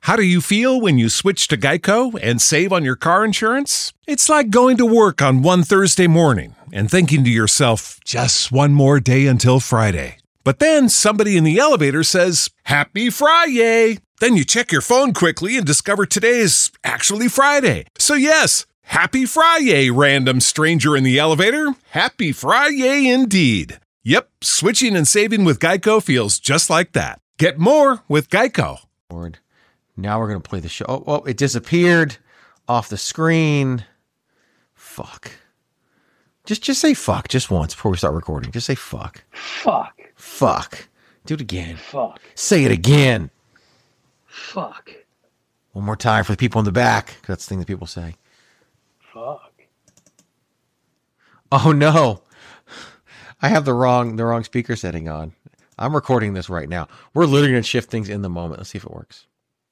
How do you feel when you switch to Geico and save on your car insurance? It's like going to work on one Thursday morning and thinking to yourself, just one more day until Friday. But then somebody in the elevator says, Happy Friday! Then you check your phone quickly and discover today is actually Friday. So yes, Happy Friday, random stranger in the elevator. Happy Friday indeed. Yep, switching and saving with Geico feels just like that. Get more with Geico. Now we're going to play the show. Oh, it disappeared off the screen. Fuck. Just say fuck just once before we start recording. Just say fuck. Fuck. Fuck. Do it again. Fuck. Say it again. Fuck. One more time for the people in the back, 'cause that's the thing that people say. Fuck. Oh no. I have the wrong speaker setting on. I'm recording this right now. We're literally going to shift things in the moment. Let's see if it works.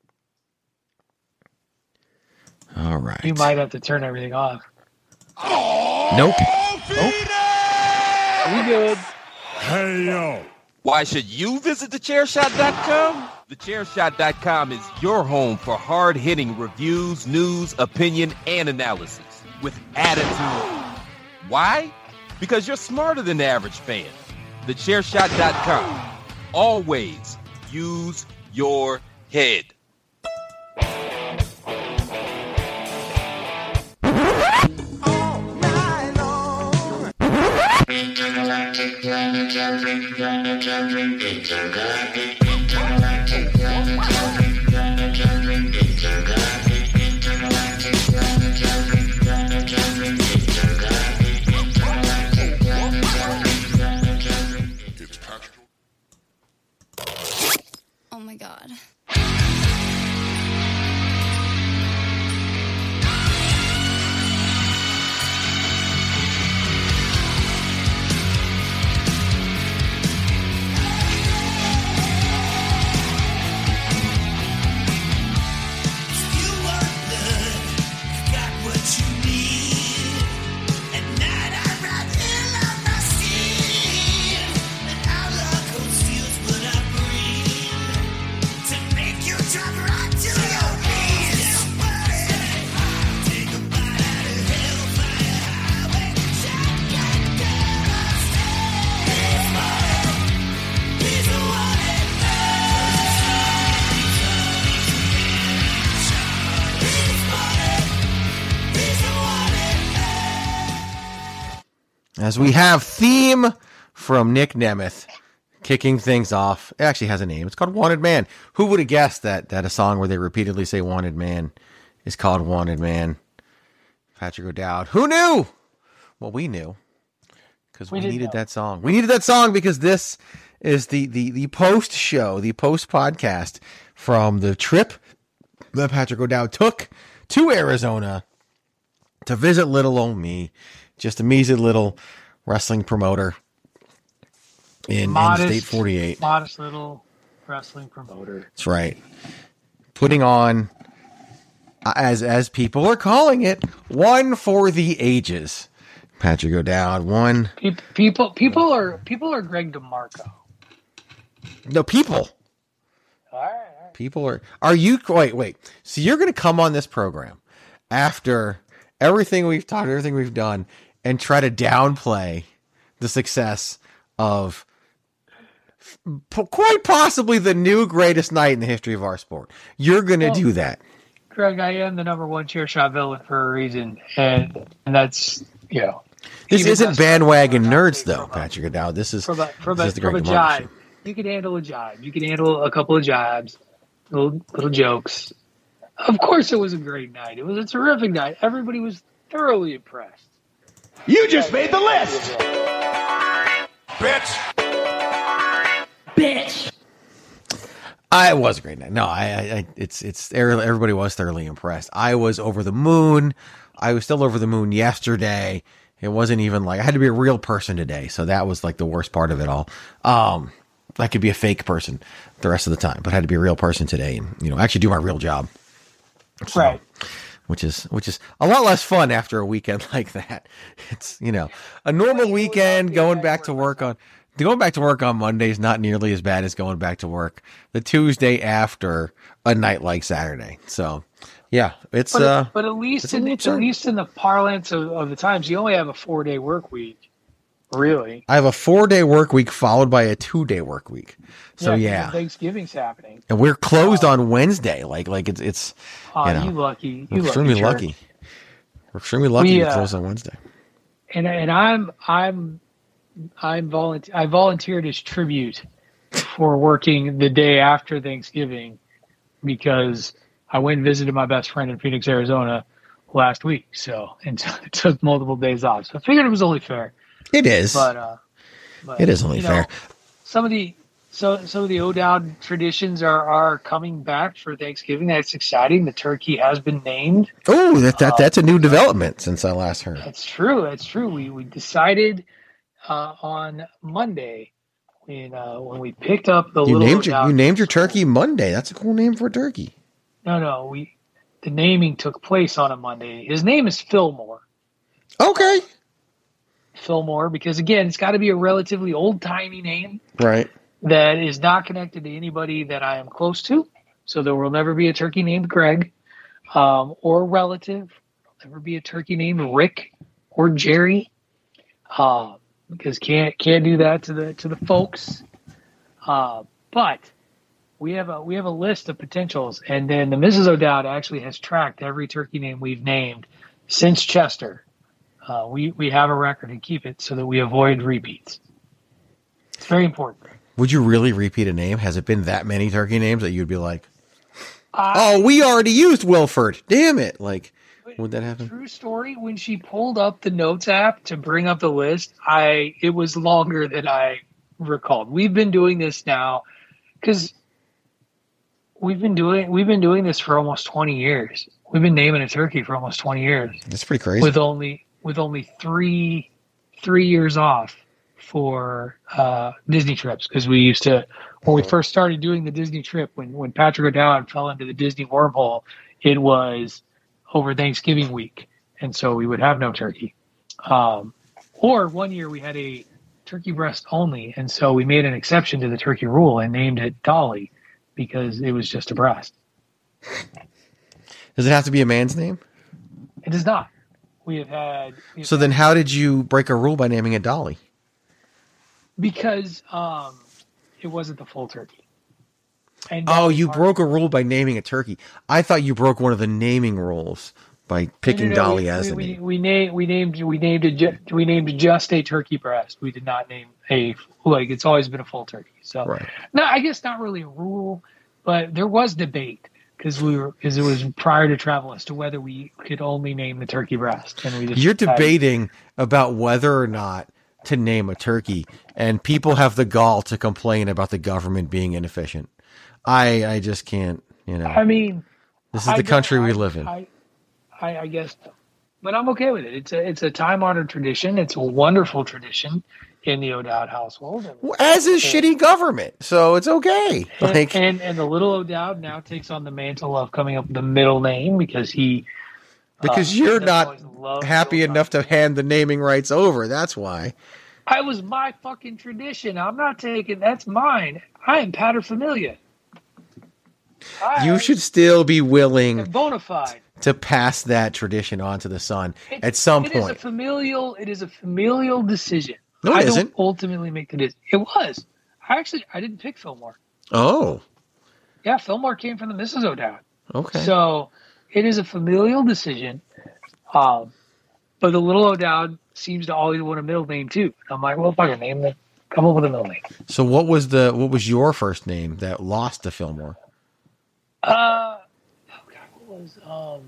All right. You might have to turn everything off. Nope. We good. Hey, yo. Why should you visit thechairshot.com? Thechairshot.com is your home for hard-hitting reviews, news, opinion, and analysis with attitude. Why? Because you're smarter than the average fan. Thechairshot.com. Always use your head. Oh my God. As we have theme from Nick Nemeth kicking things off. It actually has a name. It's called Wanted Man. Who would have guessed that a song where they repeatedly say Wanted Man is called Wanted Man? Patrick O'Dowd. Who knew? Well, we knew because we needed that song. We needed that song because this is the post show, the post podcast from the trip that Patrick O'Dowd took to Arizona to visit little old me. Just a measly little wrestling promoter in State 48. Modest little wrestling promoter. That's right. Putting on, as people are calling it, one for the ages. Patrick O'Dowd, one. People are Greg DeMarco. No, people. All right. People are you, wait. So you're going to come on this program after everything we've talked, everything we've done, and try to downplay the success of quite possibly the new greatest night in the history of our sport. You're going to do that. Greg, I am the number one chair shot villain for a reason. And that's, you know. This isn't bandwagon nerds, though, Patrick O'Dowd. This is from a Greg jibe. You can handle a jibe. You can handle a couple of jibes, little jokes. Of course it was a great night. It was a terrific night. Everybody was thoroughly impressed. You just made the list. Bitch. It was a great night. No, it's everybody was thoroughly impressed. I was over the moon. I was still over the moon yesterday. It wasn't even like I had to be a real person today. So that was like the worst part of it all. I could be a fake person the rest of the time, but I had to be a real person today and, actually do my real job. So, right. Which is a lot less fun after a weekend like that. It's, a normal weekend going back to work on Monday is not nearly as bad as going back to work the Tuesday after a night like Saturday. So, yeah, it's but at least it's a in little absurd. at least in the parlance of the times, you only have a 4-day work week. Really? I have a 4-day work week followed by a 2-day work week. So 'cause Thanksgiving's happening. and we're closed on Wednesday. Like it's You lucky. we're You extremely jerk. lucky. We're extremely lucky to close on Wednesday. And I volunteered as tribute for working the day after Thanksgiving because I went and visited my best friend in Phoenix, Arizona last week. So, and took multiple days off. So I figured it was only fair. It is. But It is only fair. Some of the O'Dowd traditions are coming back for Thanksgiving. That's exciting. The turkey has been named. Oh, that's a new development since I last heard. That's true. That's true. We decided on Monday when we picked up the You little named O'Dowd. you named your turkey Monday. That's a cool name for a turkey. No. The naming took place on a Monday. His name is Fillmore. Okay. Fillmore, because again, it's got to be a relatively old-timey name Right. that is not connected to anybody that I am close to. So there will never be a turkey named Greg or a relative. There'll never be a turkey named Rick or Jerry because can't do that to the folks. But we have a list of potentials, and then the Mrs. O'Dowd actually has tracked every turkey name we've named since Chester. We have a record and keep it so that we avoid repeats. It's very important. Would you really repeat a name? Has it been that many turkey names that you'd be like, oh, we already used Wilford. Damn it. Like, would that happen? True story. When she pulled up the Notes app to bring up the list, it was longer than I recalled. We've been doing this now because we've been doing this for almost 20 years. We've been naming a turkey for almost 20 years. That's pretty crazy. With only three years off for Disney trips, because we used to, when we first started doing the Disney trip, when Patrick O'Dowd fell into the Disney wormhole, it was over Thanksgiving week, and so we would have no turkey. Or one year we had a turkey breast only, and so we made an exception to the turkey rule and named it Dolly because it was just a breast. Does it have to be a man's name? It does not. So then how did you break a rule by naming it Dolly? Because it wasn't the full turkey. And you broke a rule by naming a turkey. I thought you broke one of the naming rules by picking Dolly as the name. We named just a turkey breast. We did not name it's always been a full turkey. So right. No, I guess not really a rule, but there was debate because it was prior to travel as to whether we could only name the turkey breast. And You're debating about whether or not to name a turkey, and people have the gall to complain about the government being inefficient. I just can't, I mean, this is the country we live in. I guess, but I'm okay with it. It's a time-honored tradition. It's a wonderful tradition in the O'Dowd household. As is shitty government, so it's okay. And the little O'Dowd now takes on the mantle of coming up with the middle name because you're not happy enough to hand the naming rights over. That's why. It was my fucking tradition. I'm not taking. That's mine. I am paterfamilias. You should still be willing bona fide to pass that tradition on to the son at some point. It is a familial decision. No, it isn't. Don't ultimately make the decision. It was. I didn't pick Fillmore. Oh. Yeah, Fillmore came from the Mrs. O'Dowd. Okay. So it is a familial decision. But the little O'Dowd seems to always want a middle name too. I'm like, well, fucking come up with a middle name. So what was your first name that lost to Fillmore? What was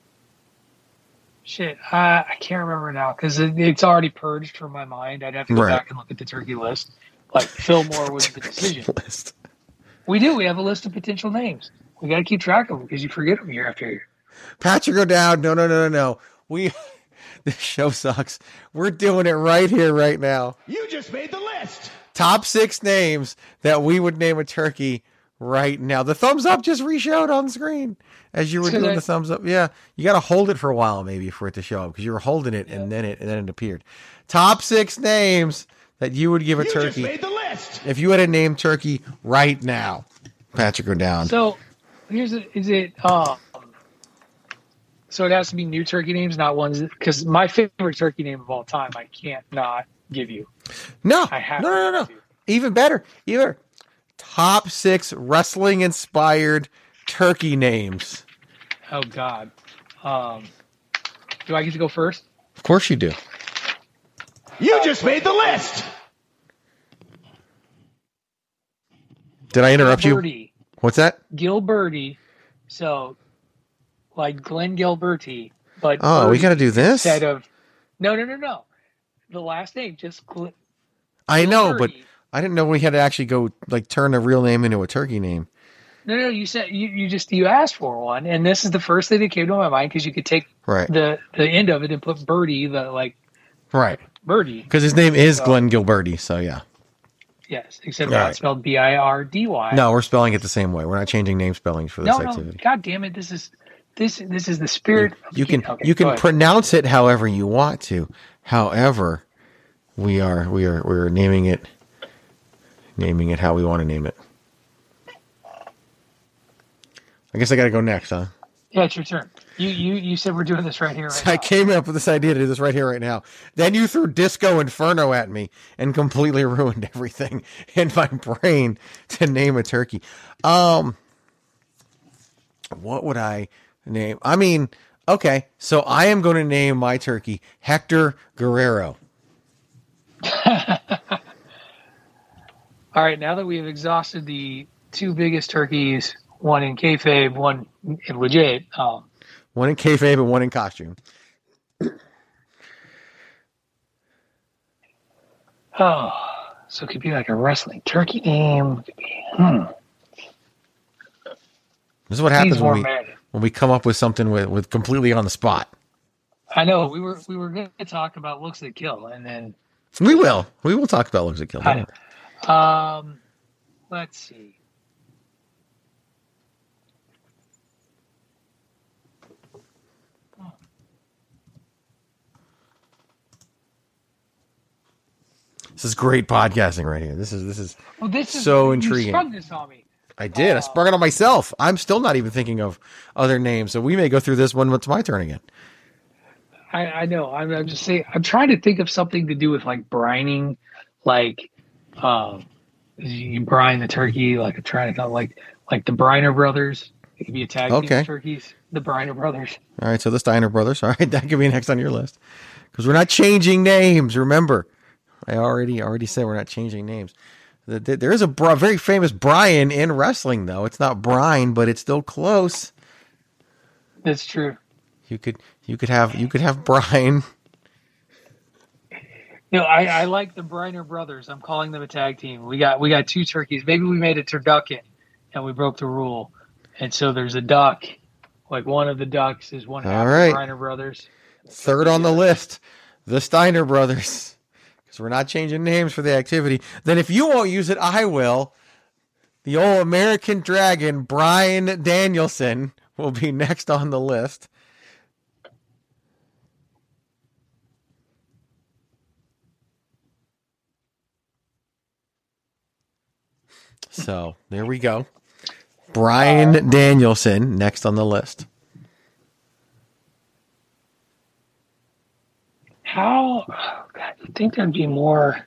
shit? I can't remember now because it's already purged from my mind. I'd have to go back and look at the turkey list. Like Fillmore was the decision. List. We do. We have a list of potential names. We got to keep track of them because you forget them year after year. Patrick O'Dowd. No. This show sucks. We're doing it right here, right now. You just made the list. Top 6 names that we would name a turkey right now. The thumbs up just re-showed on the screen as you were doing the thumbs up. Yeah, you got to hold it for a while maybe for it to show up because you were holding it and then it appeared. Top 6 names that you would give a turkey. You just made the list. If you had a name turkey right now, Patrick O'Dowd. So Is it so it has to be new turkey names, not ones because my favorite turkey name of all time I can't not give you. No, I have no. to. Even better. Either top 6 wrestling inspired turkey names. Oh God. Do I get to go first? Of course you do. You just made the list. Did I interrupt you? Gilberti. What's that? Gilberti. So like Glenn Gilberti, but Oh, we got to do this? instead of no. The last name just I know, but Gilberti. I didn't know we had to actually go like turn a real name into a turkey name. No, you said you asked for one, and this is the first thing that came to my mind because you could take Right. the end of it and put Birdie, the like Right. Birdie. Because his name is Glenn Gilberti, so yeah. Yes, except Right. not spelled Birdy. No, we're spelling it the same way. We're not changing name spellings for this no, activity. God damn it! This is the spirit. of You the- can okay, you go can ahead. pronounce it however you want to. However, we're naming it how we want to name it. I guess I got to go next, huh? Yeah, it's your turn. You said we're doing this right here, right I now. came up with this idea to do this right here, right now. Then you threw Disco Inferno at me and completely ruined everything in my brain to name a turkey. What would I name? I mean, okay, so I am going to name my turkey Hector Guerrero. All right, now that we've exhausted the two biggest turkeys, one in kayfabe, one in legit. One in kayfabe and one in costume. Oh, so it could be like a wrestling turkey name. It could be, This is what happens Needs more when marinating. we come up with something with completely on the spot. I know we were going to talk about looks that kill, and then We will talk about looks that kill. I know. Let's see. This is great podcasting right here. This is Well, this is so you intriguing. sprung this on me. I did. I sprung it on myself. I'm still not even thinking of other names, so we may go through this one. It's my turn again. I know. I'm just saying. I'm trying to think of something to do with like brining, like you brine the turkey. Like I'm trying to like the Briner brothers. It could be a tag team Okay. of turkeys. The Briner brothers. All right, so the Steiner brothers. All right, that could be next on your list because we're not changing names. Remember, I already said we're not changing names. There is a very famous Brian in wrestling, though. It's not Brine, but it's still close. That's true. You could have Brian. You know, I like the Briner brothers. I'm calling them a tag team. We got two turkeys. Maybe we made a turducken and we broke the rule. And so there's a duck. Like one of the ducks is one half All of right. the Briner brothers. Third on the list, the Steiner brothers. Because we're not changing names for the activity. Then if you won't use it, I will. The old American Dragon, Bryan Danielson, will be next on the list. So there we go. Bryan Danielson next on the list. How? Oh God, you think there'd be more?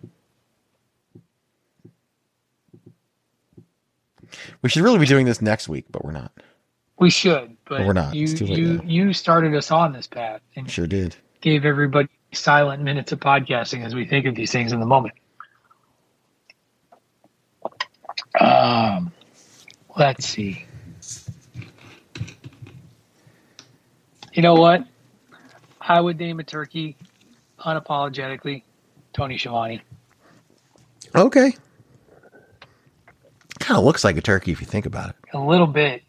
We should really be doing this next week, but we're not. We should, but We're not. It's too late now. You started us on this path and Sure did. gave everybody silent minutes of podcasting as we think of these things in the moment. Let's see. You know what? I would name a turkey unapologetically Tony Schiavone. Okay. Kind of looks like a turkey if you think about it. A little bit.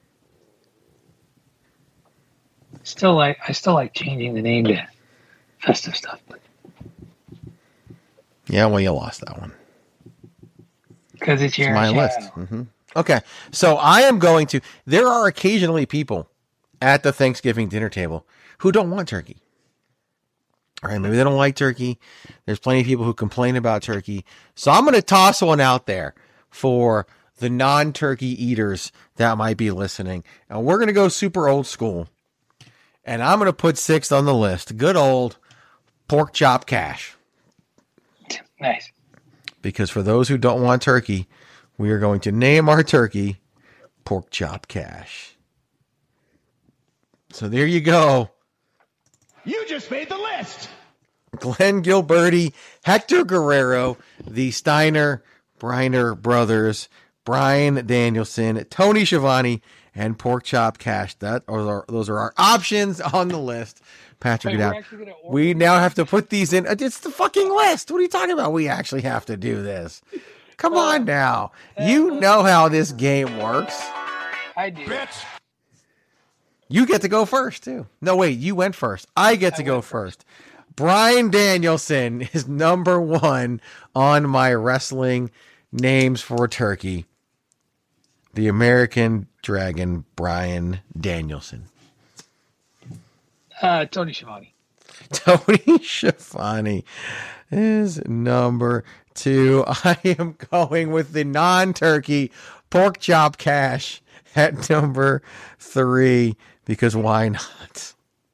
I still like changing the name to festive stuff. Yeah, well, you lost that one. Because it's your It's my channel. list. Okay, so I am going to. There are occasionally people at the Thanksgiving dinner table who don't want turkey. All right, maybe they don't like turkey. There's plenty of people who complain about turkey. So I'm going to toss one out there for the non-turkey eaters that might be listening. And we're going to go super old school. And I'm going to put 6th on the list. Good old pork chop cash. Nice. Because for those who don't want turkey, we are going to name our turkey Pork Chop Cash. So there you go. You just made the list. Glenn Gilberti, Hector Guerrero, the Steiner Briner brothers, Bryan Danielson, Tony Schiavone, and Pork Chop Cash. Those are our options on the list. Patrick, we now have to put these in. It's the fucking list. What are you talking about? We actually have to do this. Come on now. You know how this game works. I do. Bitch. You get to go first, too. No, wait. You went first. I get to go first. Bryan Danielson is number 1 on my wrestling names for turkey. The American Dragon, Bryan Danielson. Tony Schiavone. Tony Schiavone is number 2. I am going with the non-turkey Pork Chop Cash at number 3 because why not?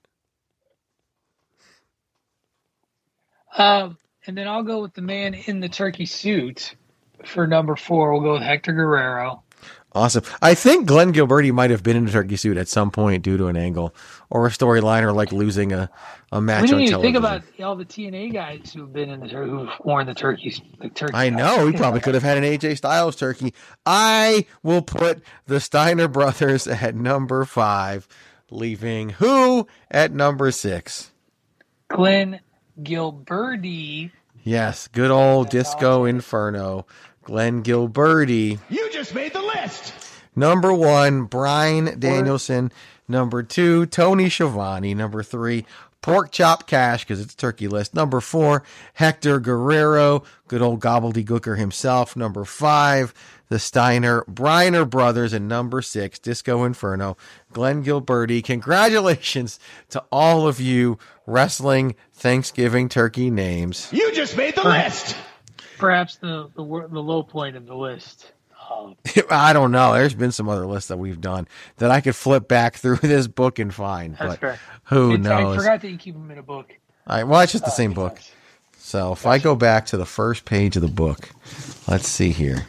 And then I'll go with the man in the turkey suit for number 4. We'll go with Hector Guerrero. Awesome. I think Glenn Gilberti might have been in a turkey suit at some point due to an angle or a storyline or like losing a match on television. We didn't even think about all the TNA guys who've been in who've worn the turkey. I know. We probably could have had an AJ Styles turkey. I will put the Steiner brothers at number 5, leaving who at number 6? Glenn Gilberti. Yes, good old Disco Inferno. Glenn Gilberti. You just made the list. Number 1, Bryan Danielson. Number 2, Tony Schiavone. Number 3, Pork Chop Cash, because it's a turkey list. Number 4, Hector Guerrero. Good old gobbledygooker himself. Number 5, the Steiner Briner brothers. And number 6, Disco Inferno, Glenn Gilberti. Congratulations to all of you wrestling Thanksgiving turkey names. You just made the list. Perhaps the low point of the list. I don't know. There's been some other lists that we've done that I could flip back through this book and find. That's but fair. Who knows? I forgot that you keep them in a book. All right, well, it's just the same book. So if I go back to the first page of the book, let's see here.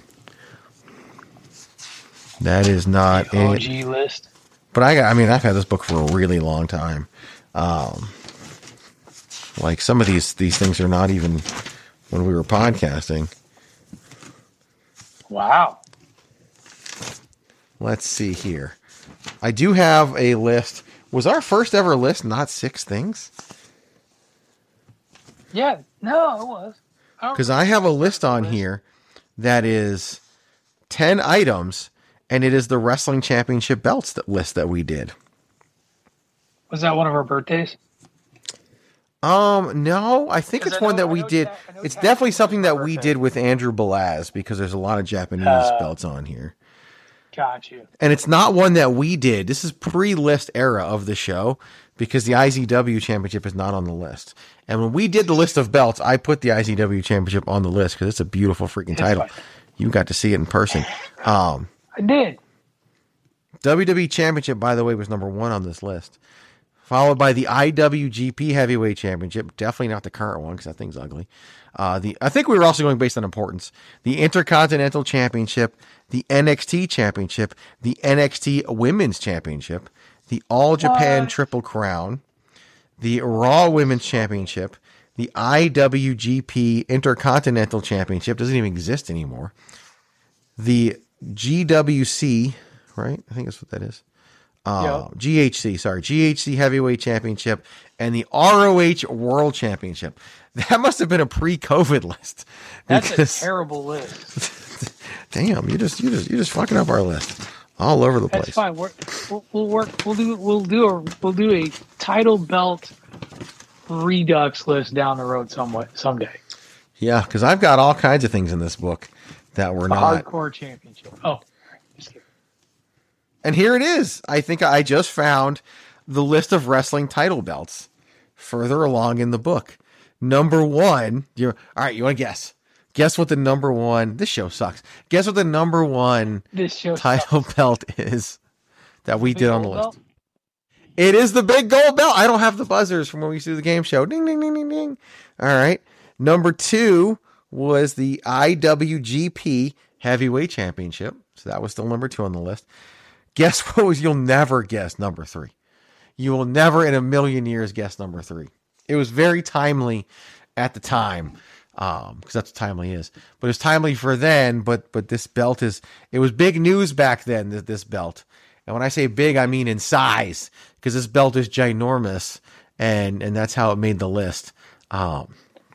That is not the OG list. But I've had this book for a really long time. Like some of these things are not even when we were podcasting. Wow. Let's see here. I do have a list. Was our first ever list not 6 things? Yeah, no, it was. Because I have a list on here that is 10 items, and it is the Wrestling Championship belts list that we did. Was that one of our birthdays? No, I think it's one that we did. It's definitely something that we did with Andrew Belaz because there's a lot of Japanese belts on here. Got you. And it's not one that we did. This is pre-list era of the show because the IZW Championship is not on the list. And when we did the list of belts, I put the IZW Championship on the list because it's a beautiful freaking title. You got to see it in person. I did. WWE Championship, by the way, was number 1 on this list. Followed by the IWGP Heavyweight Championship. Definitely not the current one because that thing's ugly. I think we were also going based on importance. The Intercontinental Championship, the NXT Championship, the NXT Women's Championship, the All Japan Triple Crown, the Raw Women's Championship, the IWGP Intercontinental Championship, doesn't even exist anymore. The GWC, right? I think that's what that is. GHC Heavyweight Championship, and the ROH World Championship. That must have been a pre-COVID list. That's a terrible list. Damn, you're just fucking up our list all over the place. That's fine. We'll do a title belt redux list down the road someday. Yeah, because I've got all kinds of things in this book that were not hardcore championship. Oh, just kidding. And here it is. I think I just found the list of wrestling title belts further along in the book. Number 1, all right, you want to guess? Guess what the number one? This show sucks. Guess what the number one title belt is that we did on the list? It is the big gold belt. I don't have the buzzers from when we used to do the game show. Ding, ding, ding, ding, ding. All right. Number 2 was the IWGP Heavyweight Championship. So that was still number 2 on the list. Guess what was, you'll never guess number 3. You will never in a million years guess number 3. It was very timely at the time, because that's what timely is. But it was timely for then, but this belt it was big news back then, this belt. And when I say big, I mean in size, because this belt is ginormous, and that's how it made the list. Oh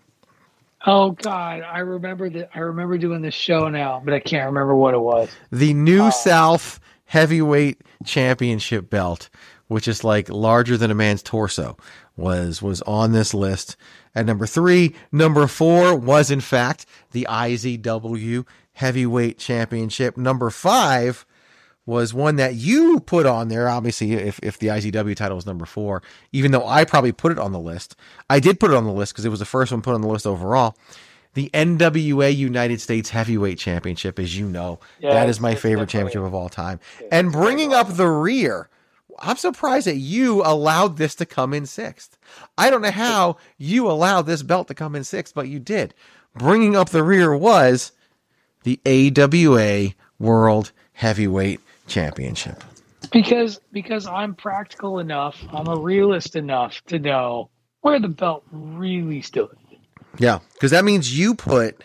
God, I remember that. I remember doing this show now, but I can't remember what it was. The New South Heavyweight Championship belt, which is like larger than a man's torso, was on this list at number 3. Number 4 was in fact the IZW Heavyweight Championship. Number 5 was one that you put on there. Obviously, if the IZW title was number 4, even though I probably put it on the list, I did put it on the list because it was the first one put on the list overall. The NWA United States Heavyweight Championship, as you know, that is my favorite championship of all time. And bringing up the rear, I'm surprised that you allowed this to come in 6th. I don't know how you allowed this belt to come in 6th, but you did. Bringing up the rear was the AWA World Heavyweight Championship. Because I'm practical enough, I'm a realist enough to know where the belt really stood. Yeah, because that means you put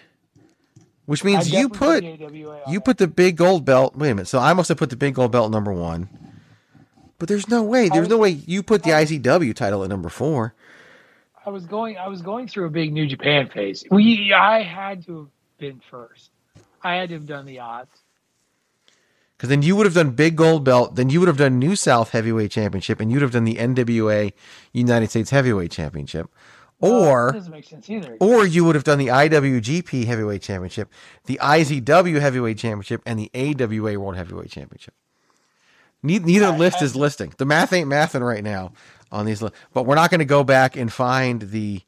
the big gold belt. Wait a minute. So I must have put the big gold belt number 1. But there's no way. There's no way you put the IZW title at number 4. I was going through a big New Japan phase. I had to have been first. I had to have done the odds. Because then you would have done big gold belt, then you would have done New South Heavyweight Championship, and you'd have done the NWA United States Heavyweight Championship. That doesn't make sense either. Or you would have done the IWGP Heavyweight Championship, the IZW Heavyweight Championship, and the AWA World Heavyweight Championship. Neither list is listing. The math ain't mathing right now on these lists. But we're not going to go back and find the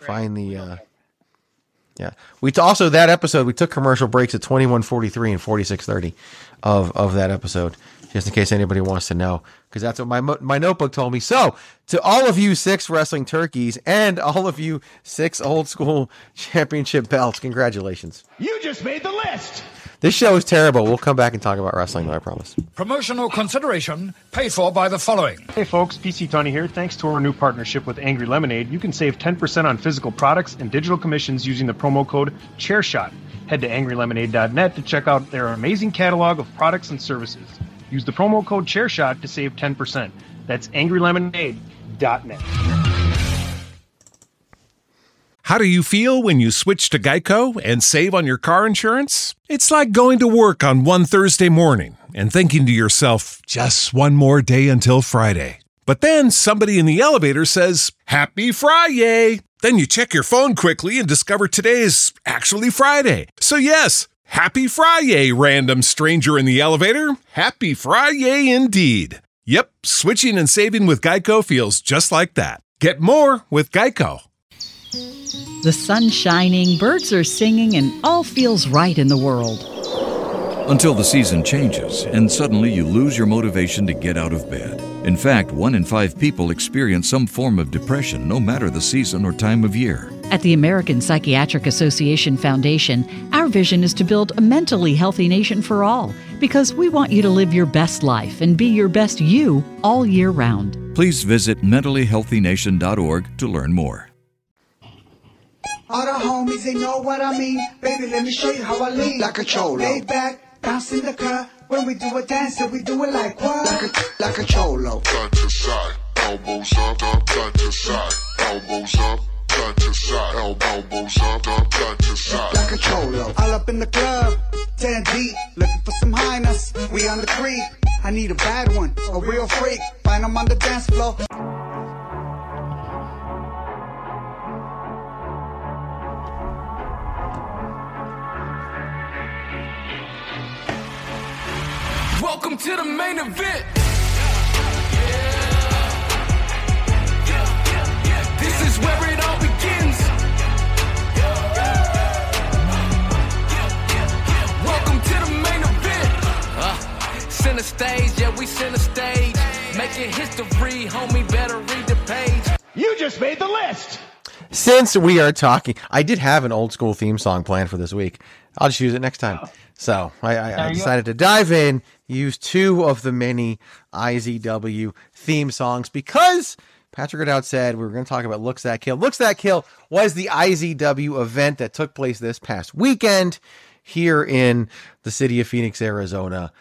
yeah. We also, that episode, we took commercial breaks at 21:43 and 46:30 of that episode, just in case anybody wants to know, because that's what my notebook told me. So, to all of you 6 wrestling turkeys and all of you 6 old school championship belts, congratulations. You just made the list. This show is terrible. We'll come back and talk about wrestling, though, I promise. Promotional consideration paid for by the following. Hey folks, PC Tony here. Thanks to our new partnership with Angry Lemonade, you can save 10% on physical products and digital commissions using the promo code ChairShot. Head to angrylemonade.net to check out their amazing catalog of products and services. Use the promo code ChairShot to save 10%. That's angrylemonade.net. How do you feel when you switch to Geico and save on your car insurance? It's like going to work on one Thursday morning and thinking to yourself, just one more day until Friday. But then somebody in the elevator says, Happy Friday! Then you check your phone quickly and discover today is actually Friday. So yes, Happy Friday, random stranger in the elevator. Happy Friday indeed. Yep, switching and saving with Geico feels just like that. Get more with Geico. The sun's shining, birds are singing, and all feels right in the world. Until the season changes, and suddenly you lose your motivation to get out of bed. In fact, 1 in 5 people experience some form of depression, no matter the season or time of year. At the American Psychiatric Association Foundation, our vision is to build a mentally healthy nation for all, because we want you to live your best life and be your best you all year round. Please visit mentallyhealthynation.org to learn more. All the homies, they know what I mean. Baby, let me show you how I lean. Like a cholo. Lay back, bounce in the club. When we do a dance, we do it like what? Like a cholo. Front to side, elbows up, front to side, elbows up, front to side, elbows up, front to side. Like a cholo. All up in the club, 10 deep, looking for some highness. We on the creep. I need a bad one, a real freak. Find them on the dance floor. Welcome to the main event. This is where it all begins. history, homie, better read the page. You just made the list. Since we are talking, I did have an old school theme song planned for this week. I'll just use it next time. So I decided to dive in, use two of the many IZW theme songs because Patrick O'Dowd said we were going to talk about Looks That Kill. Looks That Kill was the IZW event that took place this past weekend here in the city of Phoenix, Arizona.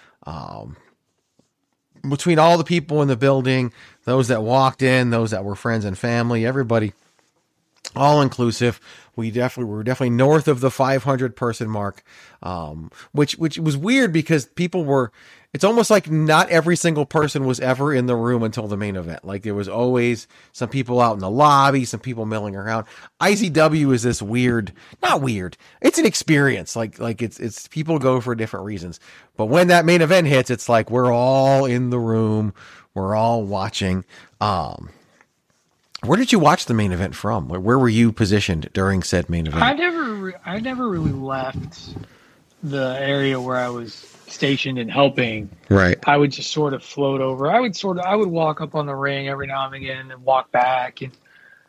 Between all the people in the building, those that walked in, those that were friends and family, everybody, all inclusive. We were definitely north of the 500 person mark, which was weird because people were. It's almost like not every single person was ever in the room until the main event. Like there was always some people out in the lobby, some people milling around. IZW is this weird, not weird. It's an experience. Like it's people go for different reasons. But when that main event hits, it's like we're all in the room, we're all watching. Where did you watch the main event from? Where were you positioned during said main event? I never really left the area where I was stationed and helping. Right. I would just sort of float over. I would walk up on the ring every now and again and walk back. And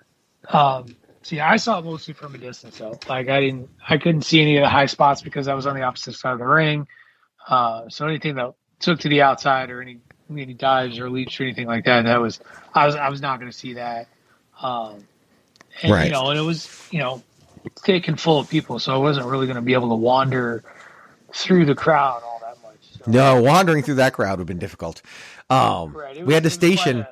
I saw it mostly from a distance though. Like I couldn't see any of the high spots because I was on the opposite side of the ring. So anything that took to the outside or any dives or leaps or anything like that, I was not going to see that. And right. and it was thick and full of people, so I wasn't really going to be able to wander through the crowd all that much. So. No, wandering through that crowd would have been difficult. Right. We had to station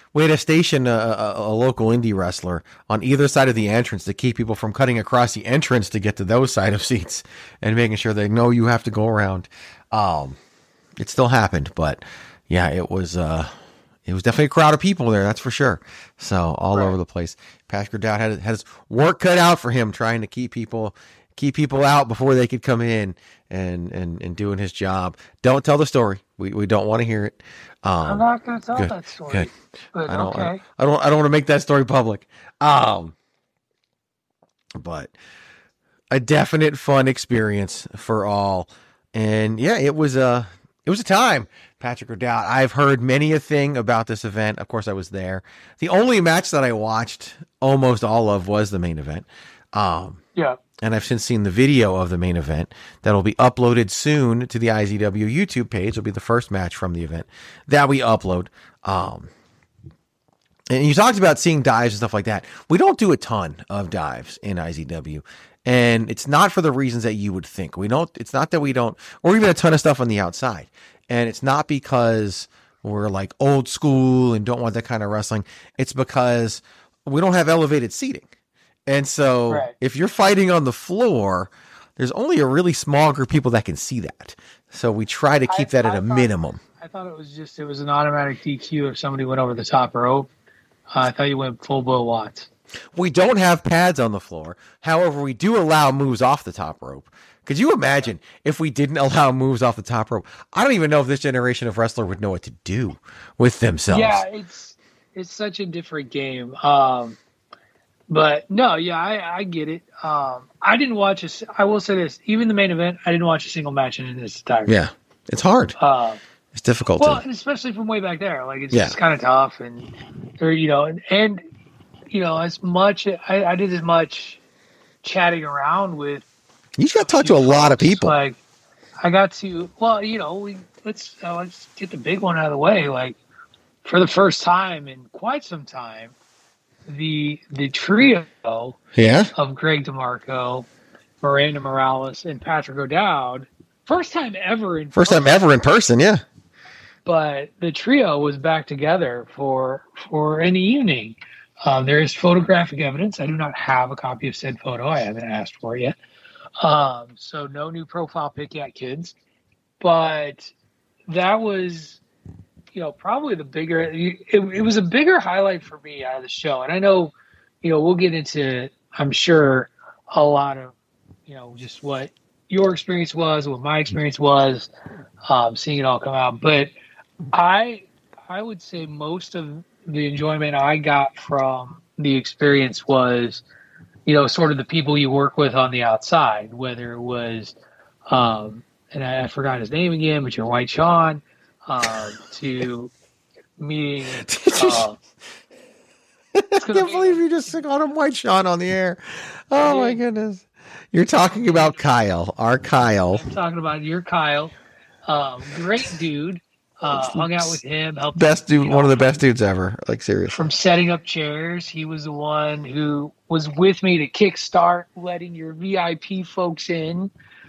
a local indie wrestler on either side of the entrance to keep people from cutting across the entrance to get to those side of seats and making sure they know you have to go around. It still happened, but yeah, it was definitely a crowd of people there. That's for sure. So all over the place. Patrick O'Dowd had his work cut out for him trying to keep people out before they could come in and doing his job. Don't tell the story. We don't want to hear it. I'm not going to tell that story. Good. But I don't okay. I don't want to make that story public. But a definite fun experience for all. And yeah, it was a time. Patrick O'Dowd. I've heard many a thing about this event. Of course, I was there. The only match that I watched almost all of was the main event. Yeah. And I've since seen the video of the main event that'll be uploaded soon to the IZW YouTube page. It'll be the first match from the event that we upload. And you talked about seeing dives and stuff like that. We don't do a ton of dives in IZW. And it's not for the reasons that you would think. It's not that we don't, or even a ton of stuff on the outside. And it's not because we're like old school and don't want that kind of wrestling. It's because we don't have elevated seating. And so if you're fighting on the floor, there's only a really small group of people that can see that. So we try to keep that at a minimum. I thought it was an automatic DQ if somebody went over the top rope. I thought you went full Bill Watts. We don't have pads on the floor. However, we do allow moves off the top rope. Could you imagine if we didn't allow moves off the top rope? I don't even know if this generation of wrestler would know what to do with themselves. Yeah, it's such a different game. But no, yeah, I get it. I didn't watch I will say this, even the main event, I didn't watch a single match in its entirety. Yeah, it's hard. It's difficult. Well, and especially from way back there. Like, it's just kind of tough. And as much, I did as much chatting around with. You got to talk to a lot of people. Like, I got to, let's get the big one out of the way. Like, for the first time in quite some time, the trio of Greg DeMarco, Miranda Morales, and Patrick O'Dowd, first time ever in person, yeah. But the trio was back together for an evening. There is photographic evidence. I do not have a copy of said photo. I haven't asked for it yet. So no new profile pic yet, kids. But that was, probably the bigger. It was a bigger highlight for me out of the show. And I know, we'll get into, I'm sure, a lot of, just what your experience was, what my experience was, seeing it all come out. But I would say most of the enjoyment I got from the experience was, sort of the people you work with on the outside, whether it was, and I forgot his name again, but your White Sean, to meeting. I can't believe you just called him White Sean on the air. Oh my goodness. You're talking about Kyle, our Kyle. I'm talking about your Kyle. Great dude. Hung out with him. Helped best dude, one of the best dudes ever. Like, seriously. From setting up chairs, he was the one who was with me to kickstart letting your VIP folks in.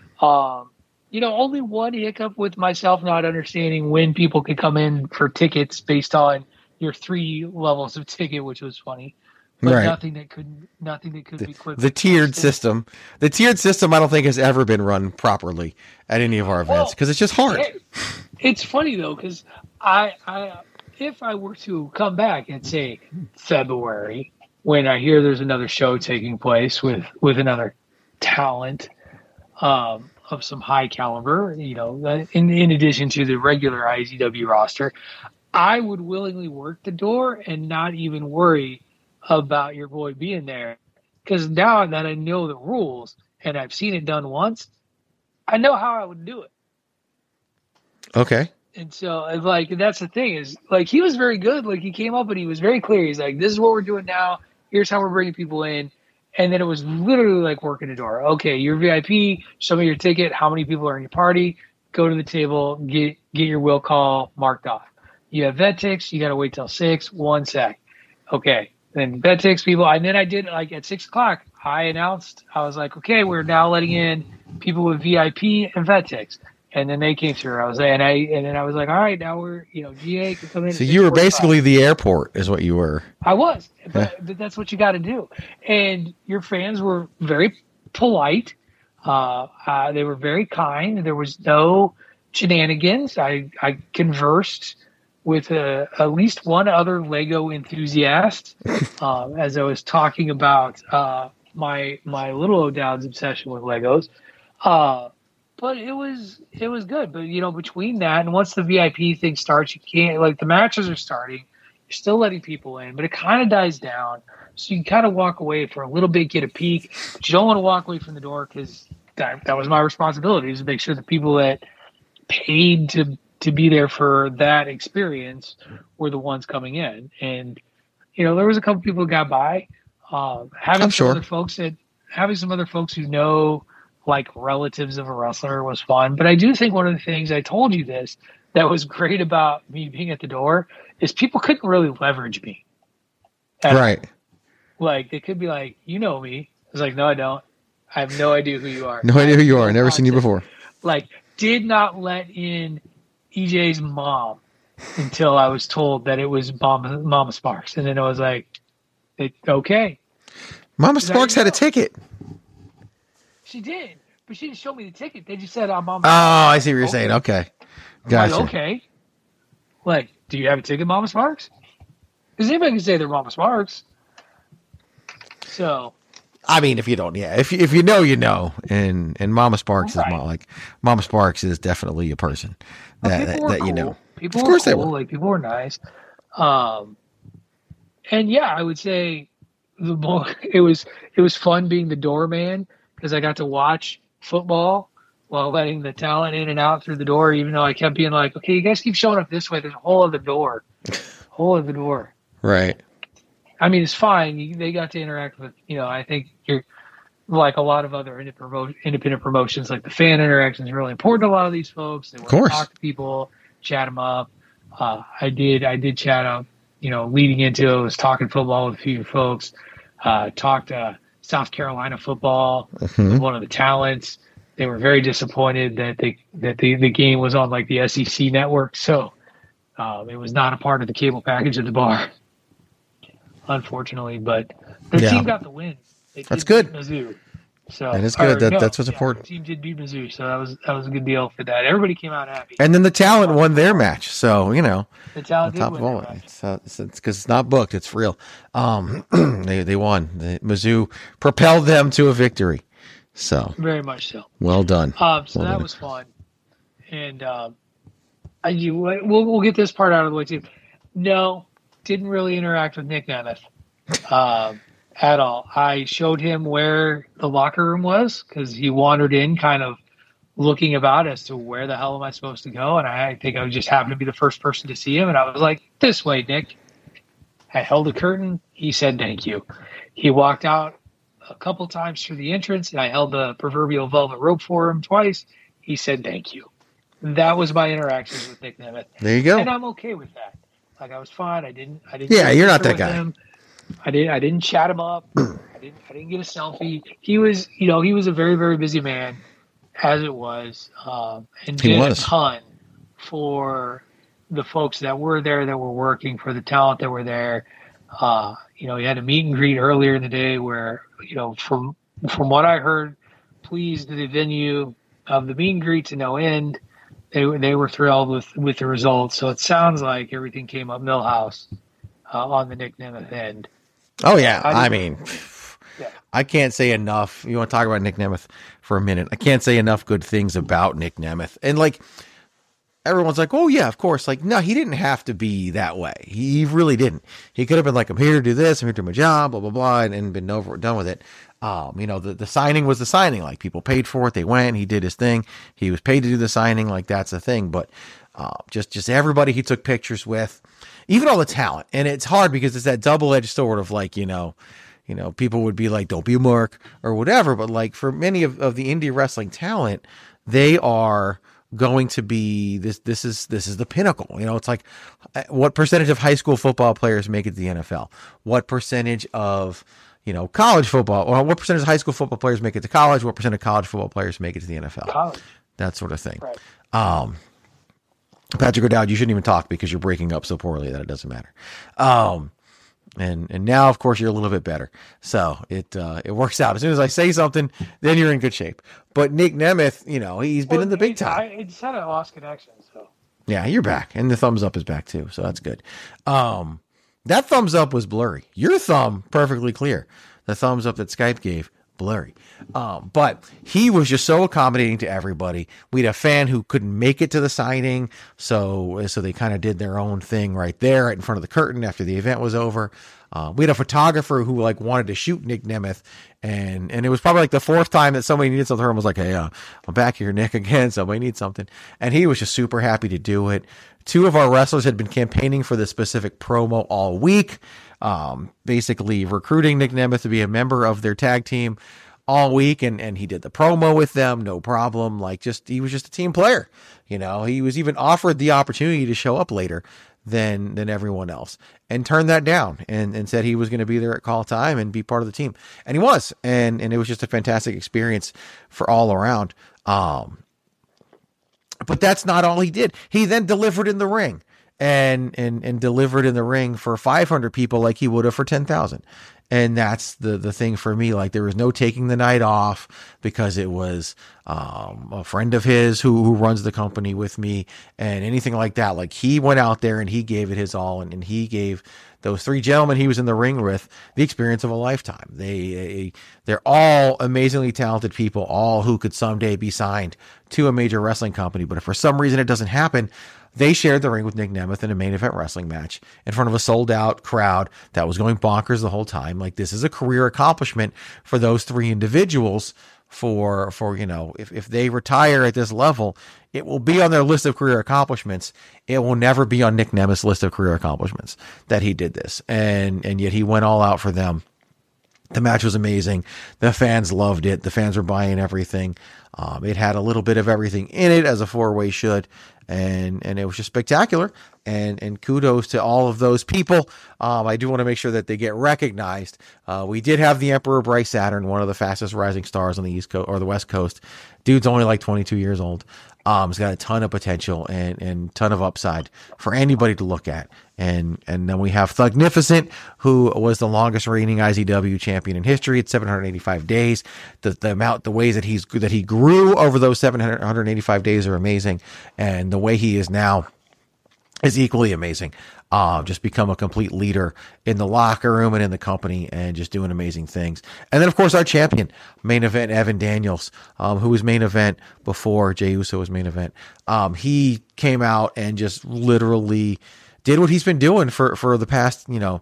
Only one hiccup with myself not understanding when people could come in for tickets based on your 3 levels of ticket, which was funny. But right. nothing that could be quick. The tiered system. The tiered system I don't think has ever been run properly at any of our events because it's just hard. It's funny though, because if I were to come back and say February, when I hear there's another show taking place with another talent of some high caliber, in addition to the regular IZW roster, I would willingly work the door and not even worry about your boy being there. Because now that I know the rules and I've seen it done once, I know how I would do it. Okay. And so, that's the thing is, he was very good. He came up and he was very clear. He's like, this is what we're doing now. Here's how we're bringing people in. And then it was literally like working the door. Okay, you're VIP. Show me your ticket. How many people are in your party? Go to the table. Get your will call marked off. You have vet ticks. You got to wait till 6. 1 sec. Okay. Then vet ticks people. And then I did at 6 o'clock. I announced. I was like, okay, we're now letting in people with VIP and vet ticks. And then they came through. I was and then I was like, all right, now we're GA can come in. So you were basically the airport, is what you were. I was, but that's what you got to do. And your fans were very polite. They were very kind. There was no shenanigans. I conversed with at least one other Lego enthusiast as I was talking about my little O'Dowd's obsession with Legos. But it was good. But, between that and once the VIP thing starts, you can't, the matches are starting. You're still letting people in, but it kind of dies down. So you kind of walk away for a little bit, get a peek. But you don't want to walk away from the door because that was my responsibility, is to make sure the people that paid to be there for that experience were the ones coming in. And, there was a couple people who got by. Having some other folks who know, relatives of a wrestler was fun. But I do think one of the things, I told you this, that was great about me being at the door is people couldn't really leverage me. Right. They could be like, you know me. I was like, no, I don't. I have no idea who you are. No idea who you are. Never seen you before. Did not let in EJ's mom until I was told that it was Mama Sparks. And then I was like, okay. Mama Sparks had a ticket. She did, but she didn't show me the ticket. They just said, I'm on my I see what you're saying. Okay. Gotcha. Okay. Do you have a ticket, Mama Sparks? Because anybody can say they're Mama Sparks. So. I mean, if you don't, if you know, you know. And Mama Sparks is Mama Sparks is definitely a person that cool. you know. People of course were cool. they were. People were nice. And yeah, I would say it was fun being the doorman, because I got to watch football while letting the talent in and out through the door, even though I kept being like, okay, you guys keep showing up this way. There's a hole in the door. Right. I mean, it's fine. They got to interact with, I think you're like a lot of other independent promotions, the fan interaction is really important to a lot of these folks. They want to talk to people, chat them up. I did chat up, leading into it, was talking football with a few folks, talked South Carolina football, one of the talents. They were very disappointed that the game was on the SEC network, so it was not a part of the cable package at the bar, unfortunately. But the team got the win. That's good. Mizzou. So that is good. That's what's important. The team did beat Mizzou, so that was a good deal for that. Everybody came out happy. And then the talent won their match, so the talent did win their match. It's because it's not booked; it's real. They won. Mizzou propelled them to a victory. So very much so. Well done. So that was fun, and we'll get this part out of the way too. No, didn't really interact with Nick Nemeth. At all. I showed him where the locker room was because he wandered in kind of looking about as to where the hell am I supposed to go. And I think I just happened to be the first person to see him. And I was like, this way, Nick. I held the curtain. He said, thank you. He walked out a couple times through the entrance, and I held the proverbial velvet rope for him twice. He said, thank you. That was my interactions with Nick Nemeth. There you go. And I'm okay with that. Like, I was fine. I didn't. Yeah, you're not that guy. Him. I didn't chat him up. I didn't get a selfie. He was a very, very busy man, as it was, and did a ton for the folks that were there, that were working, for the talent that were there. He had a meet and greet earlier in the day where, from what I heard, pleased the venue of the meet and greet to no end. They were thrilled with the results. So it sounds like everything came up Millhouse on the Nick Nemeth end. Oh yeah, I can't say enough. You want to talk about Nick Nemeth for a minute? I can't say enough good things about Nick Nemeth. And like, everyone's like, oh yeah, of course. Like, no, he didn't have to be that way. He really didn't. He could have been like, I'm here to do this, I'm here to do my job, blah, blah, blah, and been done with it. The signing was the signing. Like, people paid for it. They went, he did his thing. He was paid to do the signing. Like, that's the thing. But, just everybody he took pictures with, even all the talent. And it's hard because it's that double-edged sword of like, people would be like, don't be a mark or whatever. But like, for many of the indie wrestling talent, they are going to be this is the pinnacle. It's like, what percentage of high school football players make it to the NFL? What percentage of college football, or what percentage of high school football players make it to college? What percent of college football players make it to the NFL? College. That sort of thing. Right. Patrick O'Dowd, you shouldn't even talk because you're breaking up so poorly that it doesn't matter. And now, of course, you're a little bit better. So it works out. As soon as I say something, then you're in good shape. But Nick Nemeth, he's been in the big time. I just had a lost connection. So yeah, you're back. And the thumbs up is back too. So that's good. That thumbs up was blurry. Your thumb, perfectly clear. The thumbs up that Skype gave, blurry. But he was just so accommodating to everybody. We had a fan who couldn't make it to the signing, so they kind of did their own thing right there in front of the curtain after the event was over. We had a photographer who wanted to shoot Nick Nemeth, and it was probably like the fourth time that somebody needed something. And was like, hey, I'm back here, Nick, again. Somebody needs something, and he was just super happy to do it. Two of our wrestlers had been campaigning for this specific promo all week, basically recruiting Nick Nemeth to be a member of their tag team all week, and he did the promo with them, no problem. He was just a team player. He was even offered the opportunity to show up later than everyone else, and turned that down and said he was going to be there at call time and be part of the team. And he was, and it was just a fantastic experience for all around. But that's not all he did. He then delivered in the ring and delivered in the ring for 500 people like he would have for 10,000. And that's the thing for me. Like, there was no taking the night off because it was a friend of his who runs the company with me and anything like that. Like, he went out there and he gave it his all, and he gave those three gentlemen he was in the ring with the experience of a lifetime. They're all amazingly talented people, all who could someday be signed to a major wrestling company. But if for some reason it doesn't happen, they shared the ring with Nick Nemeth in a main event wrestling match in front of a sold out crowd that was going bonkers the whole time. Like, this is a career accomplishment for those three individuals. For if they retire at this level, it will be on their list of career accomplishments. It will never be on Nick Nemeth's list of career accomplishments that he did this. And yet he went all out for them. The match was amazing. The fans loved it. The fans were buying everything. It had a little bit of everything in it, as a four-way should. And it was just spectacular. And kudos to all of those people. I do want to make sure that they get recognized. We did have the Emperor Bryce Saturn, one of the fastest rising stars on the East Coast or the West Coast. Dude's only like 22 years old. He's got a ton of potential and ton of upside for anybody to look at. And then we have Thugnificent, who was the longest reigning IZW champion in history at 785 days. The ways that he grew over those 785 days are amazing. And the way he is now is equally amazing. Just become a complete leader in the locker room and in the company and just doing amazing things. And then, of course, our champion, main event, Evan Daniels, who was main event before Jey Uso was main event. He came out and just literally did what he's been doing for the past,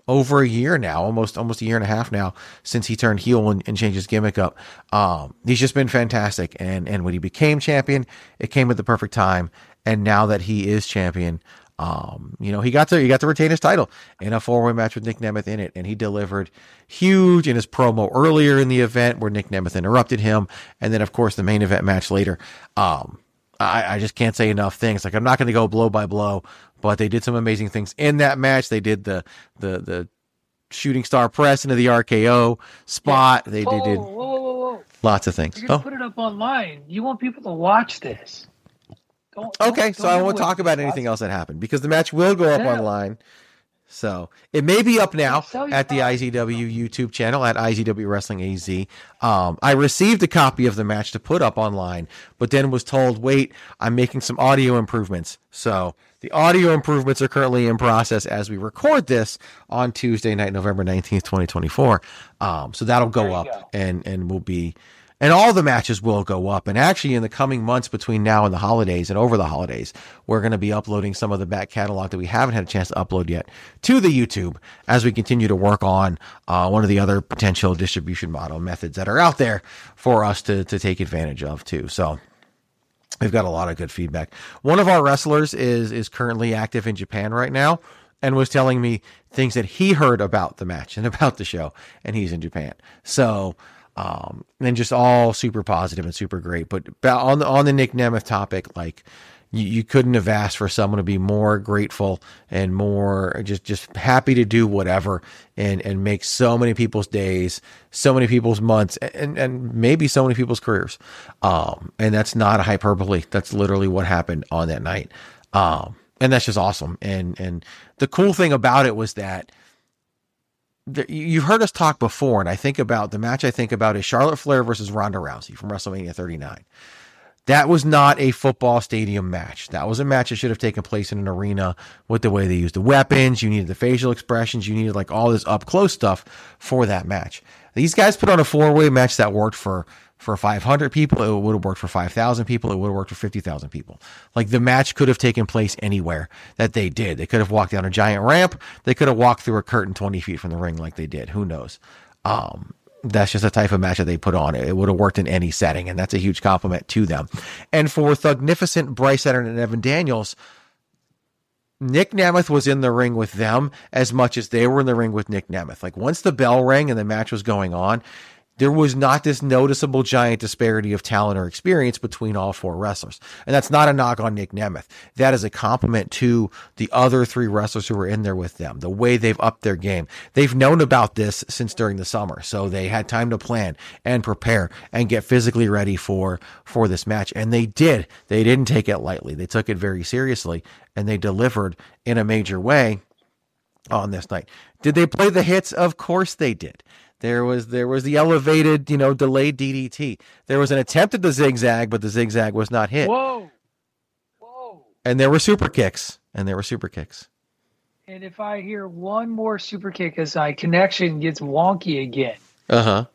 over a year now, almost a year and a half now since he turned heel and changed his gimmick up. He's just been fantastic. And when he became champion, it came at the perfect time. And now that he is champion, he got to retain his title in a 4-way match with Nick Nemeth in it. And he delivered huge in his promo earlier in the event where Nick Nemeth interrupted him. And then, of course, the main event match later. I just can't say enough things. Like, I'm not going to go blow by blow, but they did some amazing things in that match. They did the shooting star press into the RKO spot. They did lots of things. You're going to put it up online. You want people to watch this. So I won't talk about anything else that happened because the match will go up online. So it may be up now at the IZW YouTube channel at IZW Wrestling AZ. I received a copy of the match to put up online, but then was told, wait, I'm making some audio improvements. So the audio improvements are currently in process as we record this on Tuesday night, November 19th, 2024. So that'll go up and will be, and all the matches will go up. And actually in the coming months between now and the holidays and over the holidays, we're going to be uploading some of the back catalog that we haven't had a chance to upload yet to the YouTube as we continue to work on one of the other potential distribution model methods that are out there for us to take advantage of too. So we've got a lot of good feedback. One of our wrestlers is currently active in Japan right now and was telling me things that he heard about the match and about the show, and he's in Japan. So, and just all super positive and super great. But on the Nick Nemeth topic, like you couldn't have asked for someone to be more grateful and more just happy to do whatever and make so many people's days, so many people's months, and maybe so many people's careers. And that's not a hyperbole. That's literally what happened on that night. And that's just awesome. And the cool thing about it was that you've heard us talk before, and I think about the match I think about is Charlotte Flair versus Ronda Rousey from WrestleMania 39. That was not a football stadium match. That was a match that should have taken place in an arena with the way they used the weapons. You needed the facial expressions. You needed like all this up close stuff for that match. These guys put on a 4-way match that worked for 500 people. It would have worked for 5,000 people. It would have worked for 50,000 people. Like the match could have taken place anywhere that they did. They could have walked down a giant ramp. They could have walked through a curtain 20 feet from the ring like they did. Who knows? That's just the type of match that they put on. It would have worked in any setting, and that's a huge compliment to them. And for Thugnificent, Bryce Edder, and Evan Daniels, Nick Nemeth was in the ring with them as much as they were in the ring with Nick Nemeth. Like once the bell rang and the match was going on, there was not this noticeable giant disparity of talent or experience between all 4 wrestlers. And that's not a knock on Nick Nemeth. That is a compliment to the other 3 wrestlers who were in there with them, the way they've upped their game. They've known about this since during the summer, so they had time to plan and prepare and get physically ready for this match. And they did. They didn't take it lightly. They took it very seriously, and they delivered in a major way on this night. Did they play the hits? Of course they did. There was the elevated, delayed DDT. There was an attempt at the zigzag, but the zigzag was not hit. Whoa. And there were super kicks. And if I hear one more super kick as my connection gets wonky again. Uh-huh.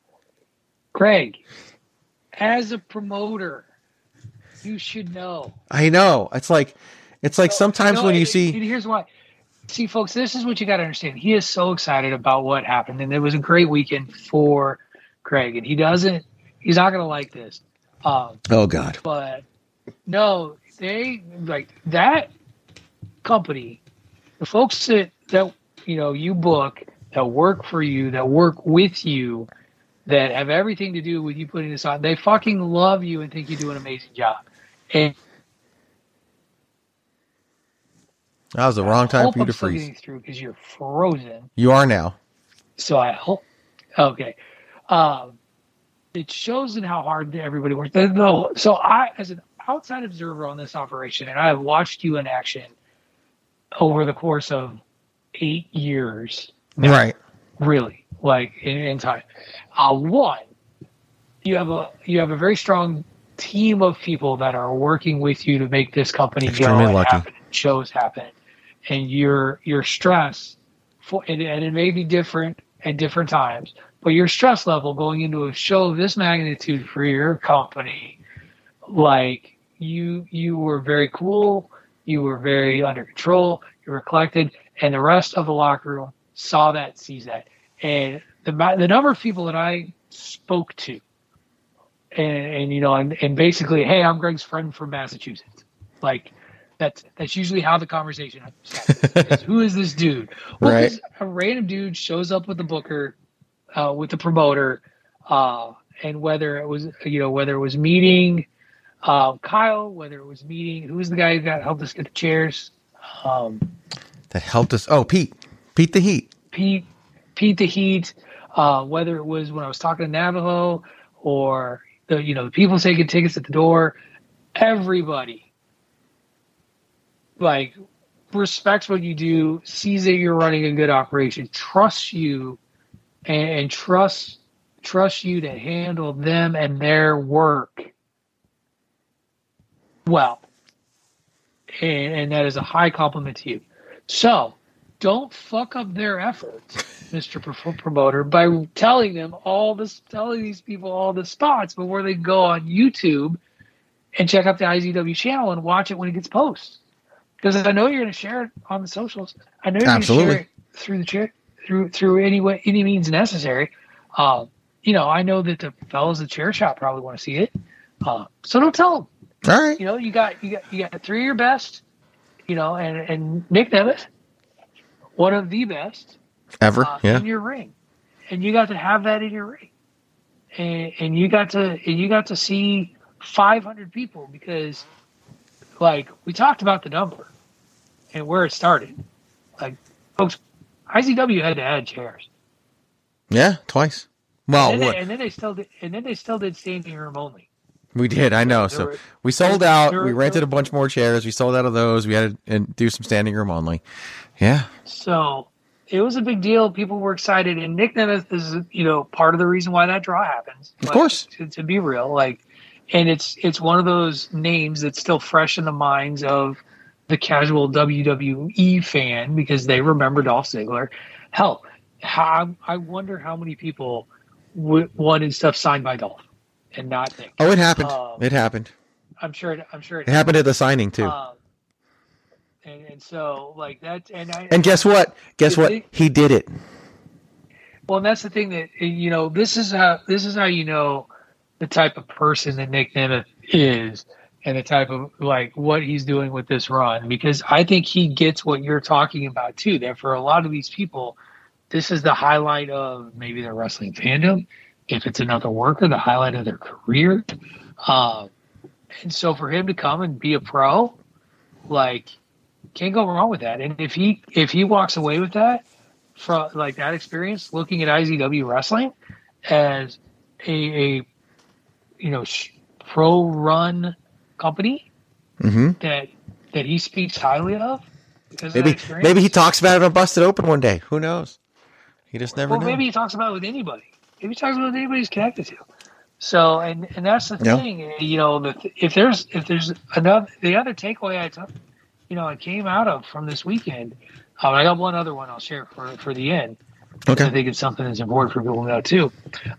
Greg, as a promoter, you should know. I know. It's like sometimes when you see. And here's why. See, folks, this is what you got to understand. He is so excited about what happened, and it was a great weekend for Greg. And he's not going to like this. Oh God! But no, they like that company, the folks that you book, that work for you, that work with you, that have everything to do with you putting this on. They fucking love you and think you do an amazing job. And that was the wrong time for you to freeze. Getting through because you're frozen. You are now. So I hope. Okay. It shows in how hard everybody works. So I, as an outside observer on this operation, and I have watched you in action over the course of 8 years. Now, right. Really, like in time. One, you have a very strong team of people that are working with you to make this company Extremely go and lucky. happen, shows happen. And your stress, and it may be different at different times, but your stress level going into a show of this magnitude for your company, like you were very cool, you were very under control, you were collected, and the rest of the locker room saw that, sees that. And the number of people that I spoke to, and basically, hey, I'm Greg's friend from Massachusetts. Like, that's usually how the conversation starts. Who is this dude? Well, Right. A random dude shows up with the booker, with the promoter, and whether it was meeting Kyle, whether it was meeting, who was the guy that helped us get the chairs? That helped us. Oh, Pete the Heat. Pete the Heat, whether it was when I was talking to Navajo or the people taking tickets at the door, everybody like respects what you do, sees that you're running a good operation, trusts you, and trusts you to handle them and their work well. And that is a high compliment to you. So don't fuck up their efforts, Mr. Promoter, by telling these people all the spots before they go on YouTube and check out the IZW channel and watch it when it gets posted. Because I know you're going to share it on the socials. I know you're going to share it through the chair, through any means necessary. I know that the fellows at Chair Shot probably want to see it. So don't tell them. All right. You got three of your best, and Nick Nemeth, one of the best Ever. Yeah. in your ring, and you got to have that in your ring, and you got to see 500 people because, like, we talked about the number and where it started. Like, folks, IZW had to add chairs. Yeah, twice. Well, and then they still did standing room only. We did, I know. So we sold out. We rented a bunch more chairs. We sold out of those. We had to do some standing room only. Yeah. So it was a big deal. People were excited, and Nick Nemeth is, part of the reason why that draw happens. Of course. To be real, and it's one of those names that's still fresh in the minds of the casual WWE fan because they remember Dolph Ziggler. Hell, I wonder how many people wanted stuff signed by Dolph. And not Nick. Oh, it happened. It happened. I'm sure it happened at the signing too. And so like that, and guess what? He did it. Well, and that's the thing that this is how you know the type of person that Nick Nemeth is, and the type of like what he's doing with this run. Because I think he gets what you're talking about too. That for a lot of these people, this is the highlight of maybe their wrestling fandom. If it's another worker, the highlight of their career. And so for him to come and be a pro, like, can't go wrong with that. And if he walks away with that, from like that experience, looking at IZW wrestling as a pro run company that he speaks highly of, because maybe he talks about it on Busted Open one day. Who knows? He just never knows. Maybe he talks about it with anybody. Maybe he talks about anybody he's connected to. So, and that's the thing, if there's another, the other takeaway I took, I came out of from this weekend, I got one other one I'll share for the end. Okay. I think it's something that's important for people to know too.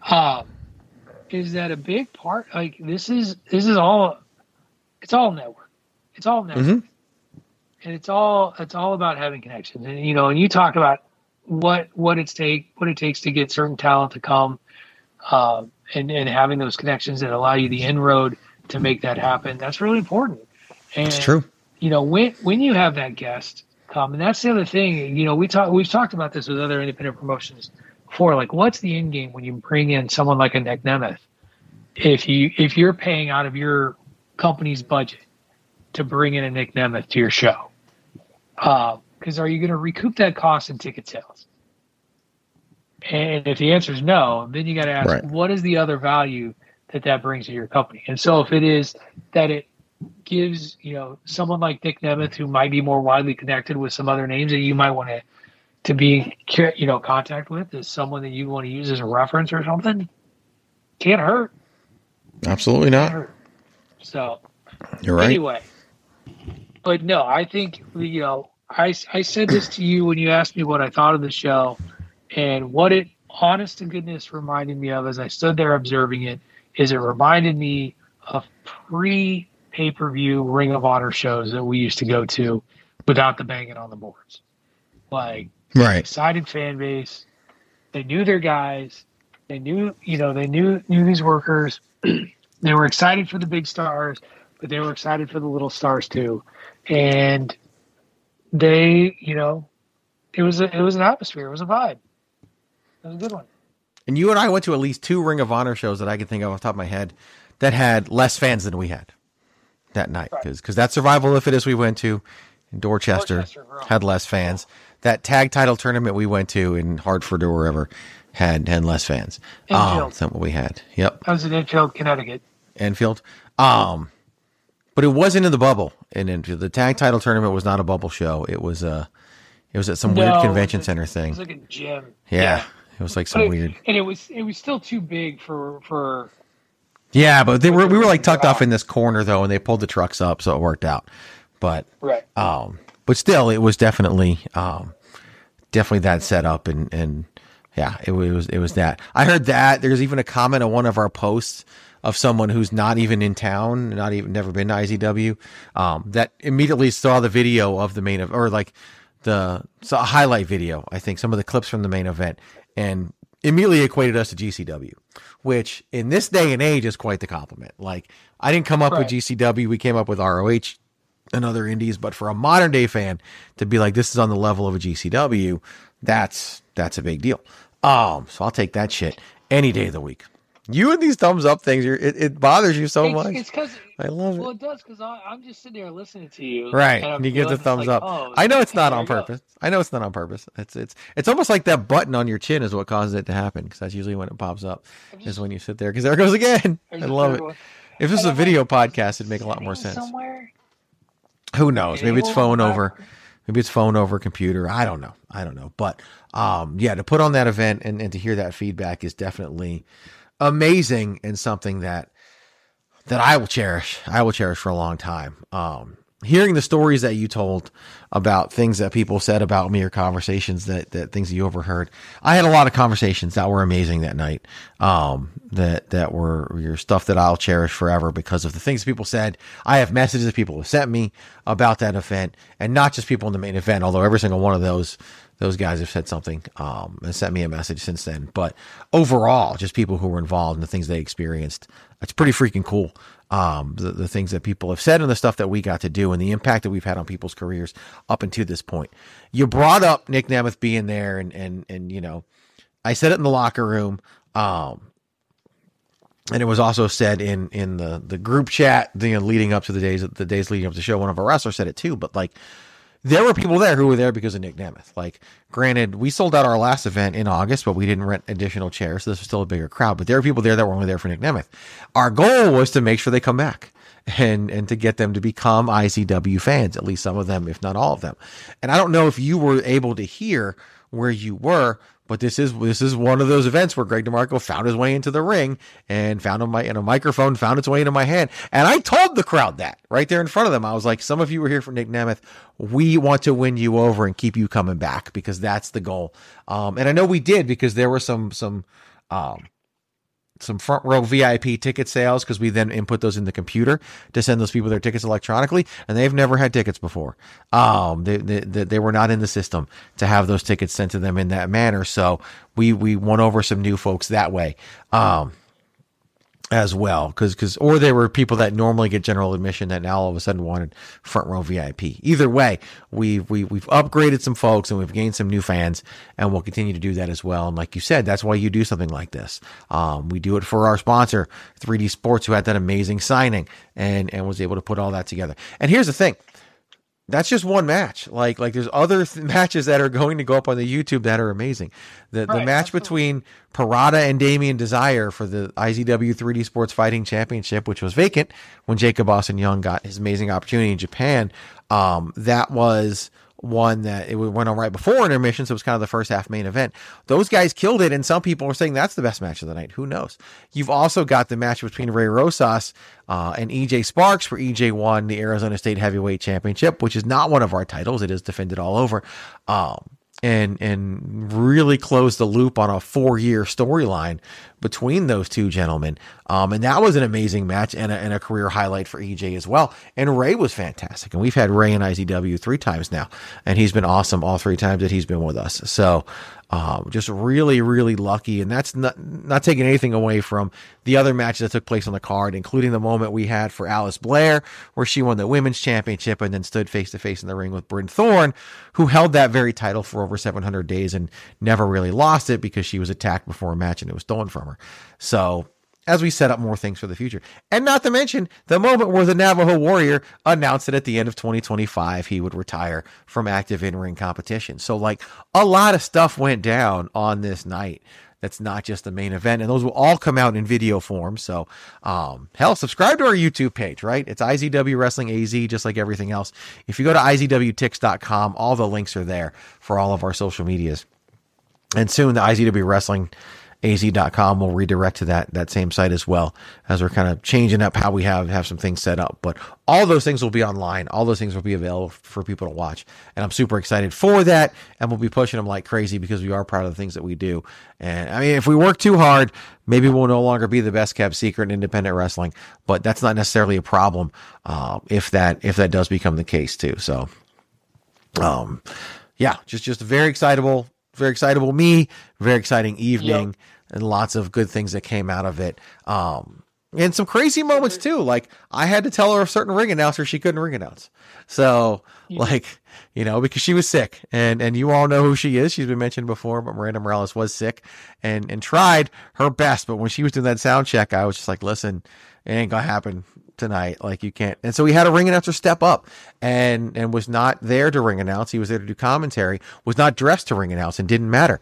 Is that a big part? Like this is all, it's all network. It's all network. And it's all about having connections. And, and you talk about what it takes to get certain talent to come, and having those connections that allow you the inroad to make that happen. That's really important. And it's true. When you have that guest come, and that's the other thing, we've talked about this with other independent promotions before, like what's the end game when you bring in someone like a Nick Nemeth? If you're paying out of your company's budget to bring in a Nick Nemeth to your show, because are you going to recoup that cost in ticket sales? And if the answer is no, then you got to ask, what is the other value that brings to your company? And so if it is that it gives, someone like Nick Nemeth, who might be more widely connected with some other names that you might want to be, contact with, is someone that you want to use as a reference or something, can't hurt. Absolutely not. So you're right. Anyway, but no, I think, I said this to you when you asked me what I thought of the show, and what it, honest to goodness, reminded me of as I stood there observing it, is it reminded me of pre-pay-per-view Ring of Honor shows that we used to go to without the banging on the boards. Like, Right. Excited fan base. They knew their guys. They knew these workers. They were excited for the big stars, but they were excited for the little stars too. And they, it was an atmosphere. It was a vibe. It was a good one. And you and I went to at least 2 Ring of Honor shows that I can think of off the top of my head that had less fans than we had that night. Because that Survival If It Is we went to in Dorchester had less fans. That tag title tournament we went to in Hartford or wherever had less fans. That's what we had. Yep. I was in Enfield, Connecticut. Enfield. But it wasn't in the bubble in Enfield. The tag title tournament was not a bubble show. It was at some weird convention center thing. It was like a gym. Yeah. It was like some weird. And it was still too big for Yeah, but we were like tucked off in this corner though, and they pulled the trucks up, so it worked out. But right. But still, it was definitely that setup, and yeah, it was that. I heard that there's even a comment on one of our posts of someone who's not even in town, never been to IZW, that immediately saw the video of the main event, or like saw a highlight video, I think, some of the clips from the main event, and immediately equated us to GCW, which in this day and age is quite the compliment. Like, I didn't come up with GCW, we came up with ROH and other indies, but for a modern day fan to be like, this is on the level of a GCW, that's a big deal. So I'll take that shit any day of the week. You and these thumbs up things, it bothers you so much. It's because I love it. Well, it does because I'm just sitting there listening to you, right? And you give the thumbs up. Oh, I know it's not on purpose. I know it's not on purpose. It's almost like that button on your chin is what causes it to happen, because that's usually when it pops up. Is when you sit there, because there it goes again. I love it. If this was a video podcast, it'd make a lot more sense. Somewhere? Who knows? Maybe it's phone over. Maybe it's phone over computer. I don't know. But yeah, to put on that event and to hear that feedback is definitely amazing, and something that I will cherish. I will cherish for a long time. Hearing the stories that you told about things that people said about me, or conversations that things that you overheard. I had a lot of conversations that were amazing that night. That were your stuff that I'll cherish forever because of the things people said. I have messages that people have sent me about that event, and not just people in the main event, although every single one of those guys have said something, and sent me a message since then. But overall, just people who were involved in the things they experienced. It's pretty freaking cool. The things that people have said and the stuff that we got to do, and the impact that we've had on people's careers up until this point. You brought up Nick Nemeth being there, and you know, I said it in the locker room. And it was also said in the group chat, leading up to the days leading up to the show. One of our wrestlers said it too, but like, there were people there who were there because of Nick Nemeth. Like, granted, we sold out our last event in August, but we didn't rent additional chairs, so this was still a bigger crowd. But there were people there that were only there for Nick Nemeth. Our goal was to make sure they come back and to get them to become ICW fans, at least some of them, if not all of them. And I don't know if you were able to hear where you were, but this is one of those events where Greg DeMarco found his way into the ring and found a microphone, found its way into my hand. And I told the crowd that right there in front of them. I was like, some of you were here for Nick Nemeth. We want to win you over and keep you coming back, because that's the goal. And I know we did, because there were some front row VIP ticket sales, because we then input those in the computer to send those people their tickets electronically, and they've never had tickets before. They were not in the system to have those tickets sent to them in that manner. So we won over some new folks that way. As well, or they were people that normally get general admission that now all of a sudden wanted front row VIP. Either way, we've upgraded some folks and we've gained some new fans, and we'll continue to do that as well. And like you said, that's why you do something like this. We do it for our sponsor, 3D Sports, who had that amazing signing and was able to put all that together. And here's the thing. That's just one match. Like there's other matches that are going to go up on the YouTube that are amazing. The match between Parada and Damien Desire for the IZW 3D Sports Fighting Championship, which was vacant when Jacob Austin Young got his amazing opportunity in Japan. That was one that it went on right before intermission, so it was kind of the first half main event. Those guys killed it, and some people were saying that's the best match of the night. Who knows? You've also got the match between Ray Rosas and EJ Sparks, where EJ won the Arizona State Heavyweight Championship, which is not one of our titles. It is defended all over. and really close the loop on a 4-year storyline between those two gentlemen. And that was an amazing match and a career highlight for EJ as well. And Ray was fantastic. And we've had Ray in IZW 3 times now, and he's been awesome all 3 times that he's been with us. So, just really, really lucky. And that's not taking anything away from the other matches that took place on the card, including the moment we had for Alice Blair, where she won the women's championship and then stood face to face in the ring with Bryn Thorne, who held that very title for over 700 days and never really lost it because she was attacked before a match and it was stolen from her. So, as we set up more things for the future. And not to mention the moment where the Navajo Warrior announced that at the end of 2025, he would retire from active in-ring competition. So like a lot of stuff went down on this night. That's not just the main event. And those will all come out in video form. So, hell, subscribe to our YouTube page, right? It's IZW Wrestling AZ, just like everything else. If you go to IZWTix.com, all the links are there for all of our social medias. And soon the IZW Wrestling AZ.com will redirect to that same site as well, as we're kind of changing up how we have some things set up. But all those things will be online. All those things will be available for people to watch. And I'm super excited for that. And we'll be pushing them like crazy because we are proud of the things that we do. And I mean, if we work too hard, maybe we'll no longer be the best kept secret in independent wrestling, but that's not necessarily a problem. If that does become the case too. So, yeah, just very excitable me, very exciting evening, and lots of good things that came out of it. And some crazy moments too. Like I had to tell her a certain ring announcer she couldn't ring announce. So because she was sick, and you all know who she is. She's been mentioned before, but Miranda Morales was sick and tried her best. But when she was doing that sound check, I was just like, listen, it ain't gonna happen tonight. Like you can't. And so we had a ring announcer step up and was not there to ring announce. He was there to do commentary, was not dressed to ring announce, and didn't matter.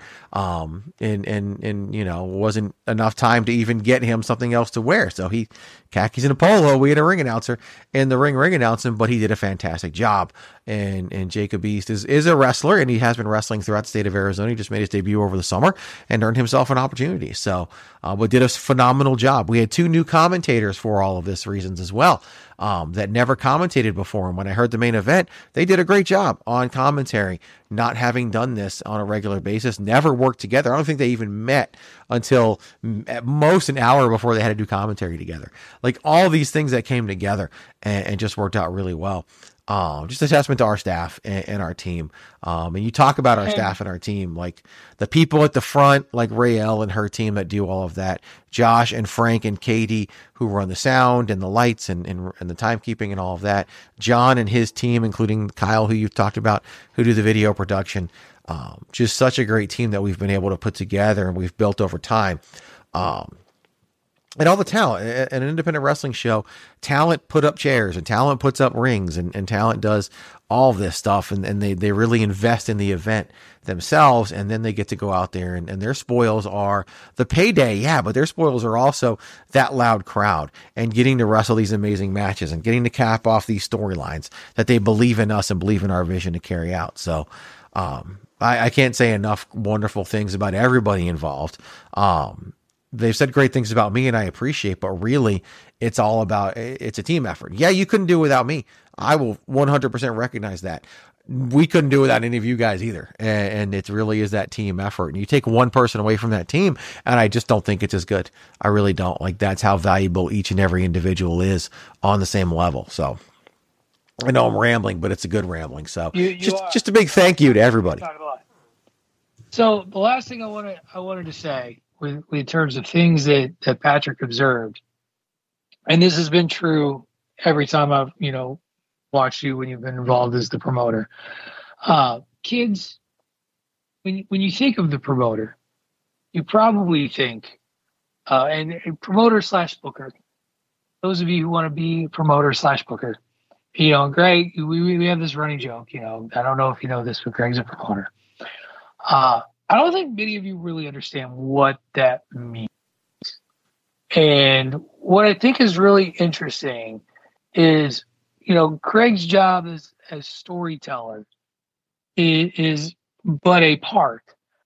And wasn't enough time to even get him something else to wear. So he khakis and a polo. We had a ring announcer in the ring announcing, but he did a fantastic job. And Jacob East is a wrestler, and he has been wrestling throughout the state of Arizona. He just made his debut over the summer and earned himself an opportunity. So, but did a phenomenal job. We had 2 new commentators for all of this reasons as well, that never commentated before. And when I heard the main event, they did a great job on commentary, not having done this on a regular basis, never worked together. I don't think they even met until at most an hour before they had to do commentary together. Like all these things that came together and just worked out really well. Just a testament to our staff and our team. And you talk about our staff and our team, like the people at the front, like Raelle and her team that do all of that, Josh and Frank and Katie who run the sound and the lights and the timekeeping and all of that, John and his team, including Kyle, who you've talked about, who do the video production. Just such a great team that we've been able to put together and we've built over time. And all the talent at an independent wrestling show, talent put up chairs and talent puts up rings and talent does all this stuff. And they really invest in the event themselves. And then they get to go out there and their spoils are the payday. Yeah. But their spoils are also that loud crowd and getting to wrestle these amazing matches and getting to cap off these storylines that they believe in us and believe in our vision to carry out. So, I can't say enough wonderful things about everybody involved. They've said great things about me and I appreciate, but really it's a team effort. Yeah, you couldn't do it without me. I will 100% recognize that. We couldn't do it without any of you guys either. And it really is that team effort. And you take one person away from that team and I just don't think it's as good. I really don't. Like that's how valuable each and every individual is on the same level. So I know I'm rambling, but it's a good rambling. So just a big thank you to everybody. So the last thing I wanted to say in terms of things that Patrick observed, and this has been true every time I've, watched you when you've been involved as the promoter. Kids, when you think of the promoter, you probably think, and promoter / booker, those of you who want to be promoter / booker, Greg, we have this running joke, I don't know if you know this, but Greg's a promoter. I don't think many of you really understand what that means. And what I think is really interesting is, Craig's job as storyteller is but a part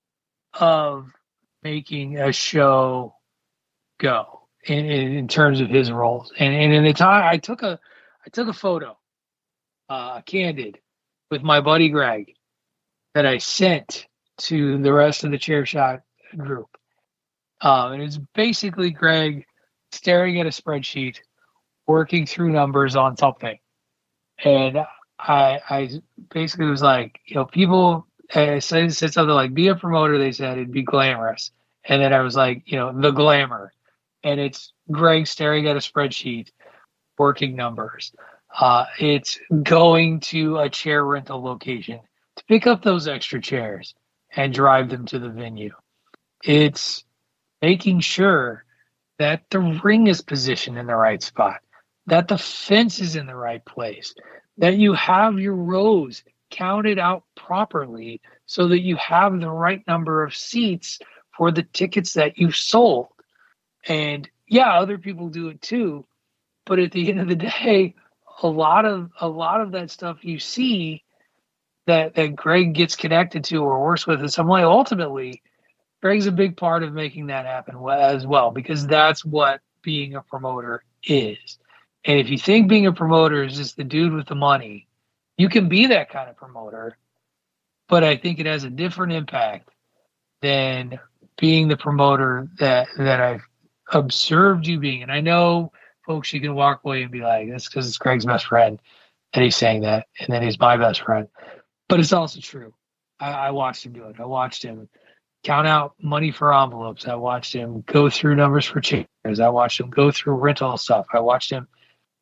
of making a show go in terms of his roles. And in the time I took a photo, candid, with my buddy Greg. that I sent to the rest of the Chair Shot group. And it's basically Greg staring at a spreadsheet, working through numbers on something. And I basically was like, people said something like, be a promoter. They said it'd be glamorous. And then I was like, the glamour. And it's Greg staring at a spreadsheet, working numbers. It's going to a chair rental location to pick up those extra chairs and drive them to the venue. It's making sure that the ring is positioned in the right spot, that the fence is in the right place, that you have your rows counted out properly so that you have the right number of seats for the tickets that you sold. And yeah, other people do it too. But at the end of the day, a lot of that stuff you see that Greg gets connected to or works with in some way, ultimately, Greg's a big part of making that happen as well, because that's what being a promoter is. And if you think being a promoter is just the dude with the money, you can be that kind of promoter, but I think it has a different impact than being the promoter that I've observed you being. And I know, folks, you can walk away and be like, that's because it's Greg's best friend and he's saying that, and then he's my best friend. But it's also true. I watched him do it. I watched him count out money for envelopes. I watched him go through numbers for chairs. I watched him go through rental stuff. I watched him,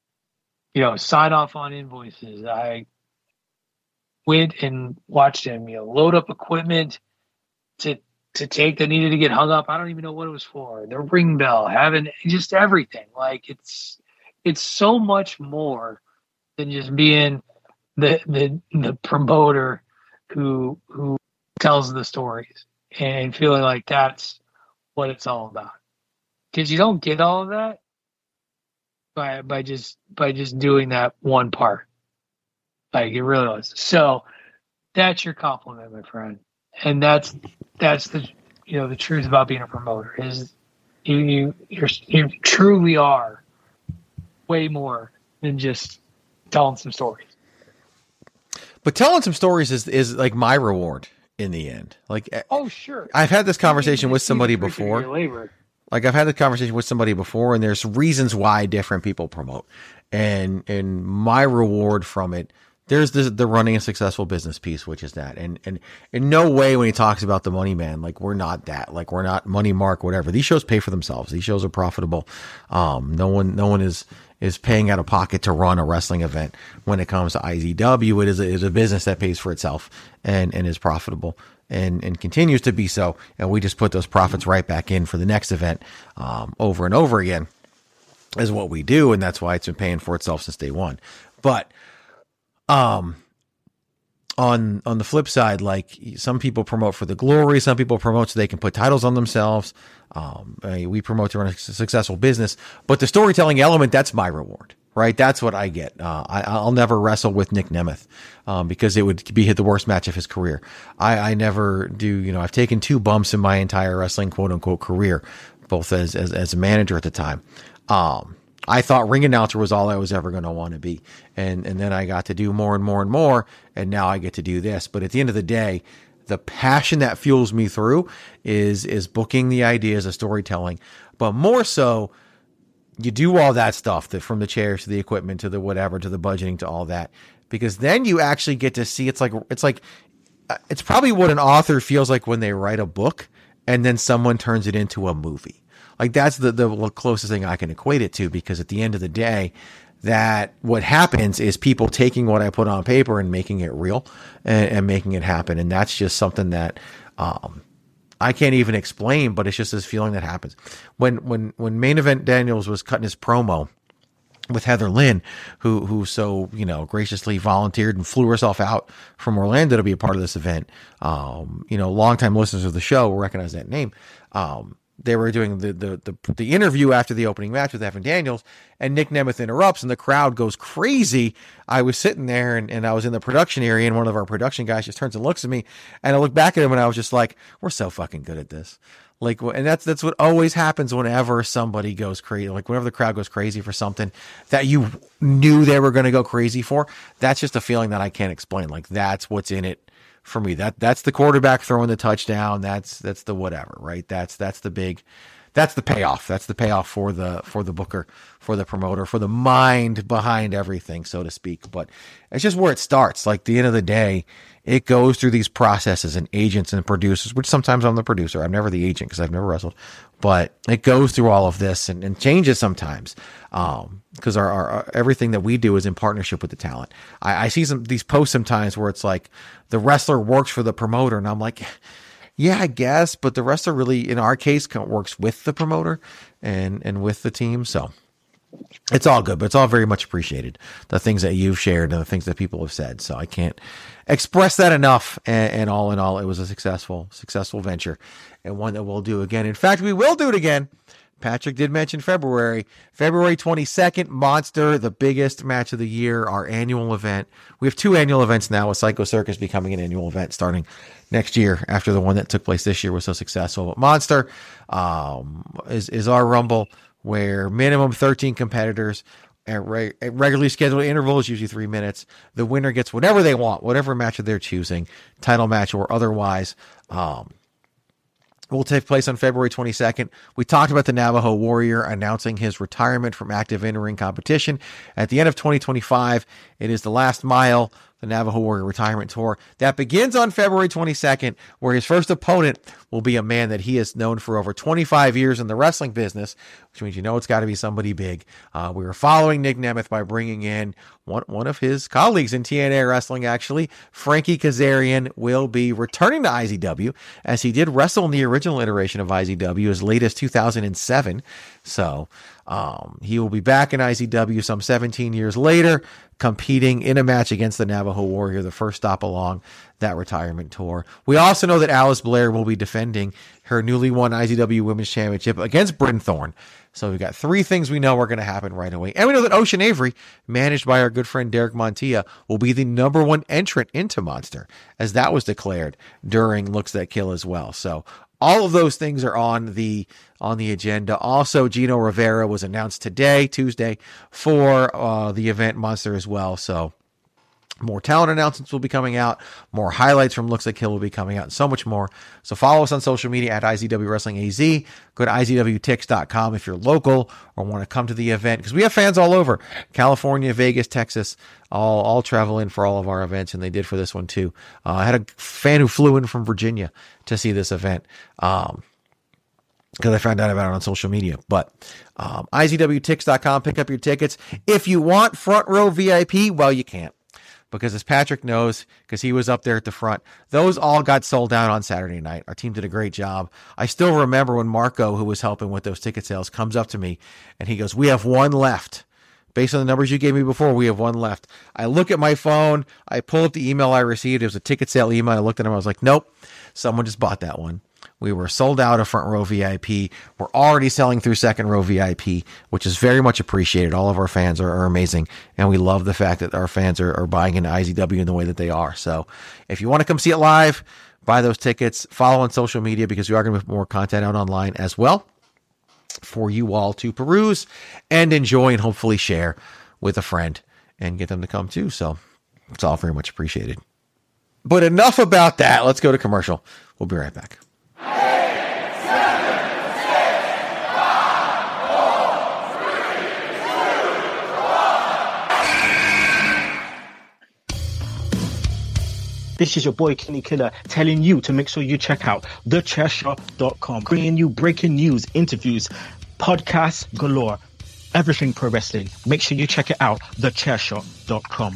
sign off on invoices. I went and watched him, load up equipment to take that needed to get hung up. I don't even know what it was for. The ring bell, having just everything. Like it's so much more than just being the promoter who tells the stories and feeling like that's what it's all about. Because you don't get all of that by just doing that one part. Like it really was. So that's your compliment, my friend. And that's the the truth about being a promoter is you truly are way more than just telling some stories. But telling some stories is like my reward in the end. Like, oh sure, I've had this conversation with somebody before. Like I've had this conversation with somebody before, and there's reasons why different people promote, and my reward from it. There's the running a successful business piece, which is that. And in no way when he talks about the Money Man, like we're not that, like we're not Money Mark, whatever. These shows pay for themselves. These shows are profitable. No one is paying out of pocket to run a wrestling event. When it comes to IZW, it is a business that pays for itself and is profitable and continues to be so. And we just put those profits right back in for the next event, over and over again is what we do. And that's why it's been paying for itself since day one. But, on the flip side, like some people promote for the glory, some people promote so they can put titles on themselves. We promote to run a successful business, but the storytelling element, that's my reward, right? That's what I get. I'll never wrestle with Nick Nemeth, because it would be the worst match of his career. I never do, I've taken 2 bumps in my entire wrestling quote unquote career, both as a manager at the time. I thought ring announcer was all I was ever going to want to be. And then I got to do more and more and more. And now I get to do this. But at the end of the day, the passion that fuels me through is booking the ideas of storytelling. But more so, you do all that stuff, from the chairs to the equipment to the whatever, to the budgeting, to all that, because then you actually get to see, it's probably what an author feels like when they write a book and then someone turns it into a movie. Like that's the closest thing I can equate it to, because at the end of the day, that what happens is people taking what I put on paper and making it real and making it happen. And that's just something that, I can't even explain, but it's just this feeling that happens. When Main Event Daniels was cutting his promo with Heather Lynn, who so, graciously volunteered and flew herself out from Orlando to be a part of this event. Longtime listeners of the show will recognize that name. They were doing the interview after the opening match with Evan Daniels, and Nick Nemeth interrupts and the crowd goes crazy. I was sitting there and I was in the production area, and one of our production guys just turns and looks at me, and I look back at him and I was just like, we're so fucking good at this. Like, and that's what always happens whenever somebody goes crazy. Like whenever the crowd goes crazy for something that you knew they were going to go crazy for, that's just a feeling that I can't explain. Like that's what's in it for me. That's the quarterback throwing the touchdown. That's the whatever, right? That's the payoff. That's the payoff for the booker, for the promoter, for the mind behind everything, so to speak. But it's just where it starts. Like, the end of the day, it goes through these processes and agents and producers, which sometimes I'm the producer. I'm never the agent because I've never wrestled, but it goes through all of this and changes sometimes. Because our everything that we do is in partnership with the talent. I see these posts sometimes where it's like the wrestler works for the promoter, and I'm like, yeah, I guess, but the wrestler really, in our case, works with the promoter and with the team. So it's all good, but it's all very much appreciated. The things that you've shared and the things that people have said. So I can't express that enough. And all in all, it was a successful venture, and one that we'll do again. In fact, we will do it again. Patrick did mention February 22nd, Monster, the biggest match of the year, our annual event. We have 2 annual events now, with Psycho Circus becoming an annual event starting next year after the one that took place this year was so successful. But Monster is our Rumble, where minimum 13 competitors at regularly scheduled intervals, usually 3 minutes. The winner gets whatever they want, whatever match they're choosing, title match or otherwise. Will take place on February 22nd. We talked about the Navajo Warrior announcing his retirement from active in-ring competition at the end of 2025. It is the last mile, the Navajo Warrior Retirement Tour. That begins on February 22nd, where his first opponent will be a man that he has known for over 25 years in the wrestling business, which means it's got to be somebody big. We were following Nick Nemeth by bringing in one of his colleagues in TNA Wrestling, actually. Frankie Kazarian will be returning to IZW, as he did wrestle in the original iteration of IZW as late as 2007. So he will be back in IZW some 17 years later, competing in a match against the Navajo Warrior, the first stop along that retirement tour. We also know that Alice Blair will be defending her newly won IZW Women's Championship against Bryn Thorne. So we've got 3 things we know are going to happen right away. And we know that Ocean Avery, managed by our good friend Derek Montilla, will be the number 1 entrant into Monster, as that was declared during Looks That Kill as well. So all of those things are on the agenda. Also, Gino Rivera was announced today, Tuesday, for the event Monster as well. So more talent announcements will be coming out. More highlights from Looks Like Kill will be coming out, and so much more. So follow us on social media at IZW Wrestling AZ. Go to IZWTix.com if you're local or want to come to the event, because we have fans all over California, Vegas, Texas, all travel in for all of our events, and they did for this one too. I had a fan who flew in from Virginia to see this event, because I found out about it on social media. But IZWTix.com, pick up your tickets. If you want front row VIP, well, you can't. Because as Patrick knows, because he was up there at the front, those all got sold out on Saturday night. Our team did a great job. I still remember when Marco, who was helping with those ticket sales, comes up to me and he goes, "We have 1 left. Based on the numbers you gave me before, we have 1 left." I look at my phone. I pull up the email I received. It was a ticket sale email. I looked at him. I was like, nope, someone just bought that one. We were sold out of front row VIP. We're already selling through second row VIP, which is very much appreciated. All of our fans are amazing, and we love the fact that our fans are buying into IZW in the way that they are. So if you want to come see it live, buy those tickets, follow on social media, because we are going to put more content out online as well for you all to peruse and enjoy and hopefully share with a friend and get them to come too. So it's all very much appreciated. But enough about that. Let's go to commercial. We'll be right back. This is your boy Kenny Killer telling you to make sure you check out thechairshot.com, bringing you breaking news, interviews, podcasts galore, everything pro wrestling. Make sure you check it out, thechairshot.com.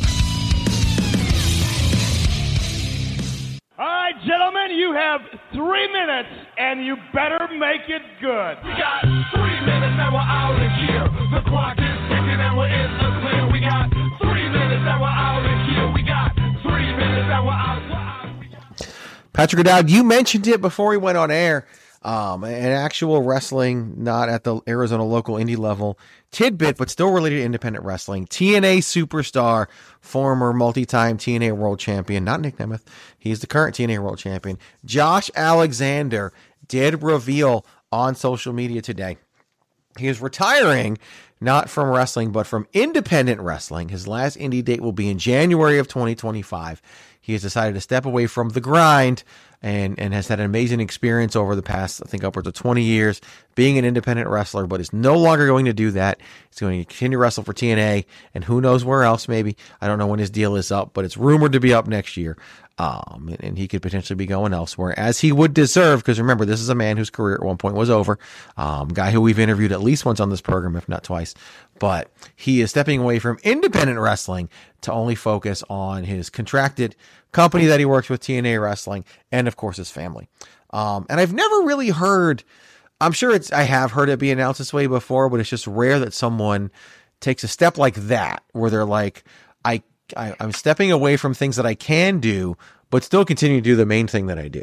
All right, gentlemen, you have 3 minutes, and you better make it good. We got 3 minutes and we're out of here. The clock is ticking and we're in the clear. We got 3 minutes and we're out of here. We got 3 minutes and we're out. Patrick O'Dowd, you mentioned it before we went on air. An actual wrestling, not at the Arizona local indie level tidbit, but still related to independent wrestling. TNA superstar, former multi-time TNA world champion, not Nick Nemeth. He's the current TNA world champion. Josh Alexander did reveal on social media today he is retiring, not from wrestling, but from independent wrestling. His last indie date will be in January of 2025. he has decided to step away from the grind and has had an amazing experience over the past, I think, upwards of 20 years being an independent wrestler, but is no longer going to do that. He's going to continue to wrestle for TNA and who knows where else, maybe. I don't know when his deal is up, but it's rumored to be up next year. And he could potentially be going elsewhere, as he would deserve, because remember, this is a man whose career at one point was over, guy who we've interviewed at least once on this program, if not twice, but he is stepping away from independent wrestling to only focus on his contracted company that he works with, TNA Wrestling, and of course his family. And I've never really heard, I have heard it be announced this way before, but it's just rare that someone takes a step like that, where they're like, I'm stepping away from things that I can do, but still continue to do the main thing that I do.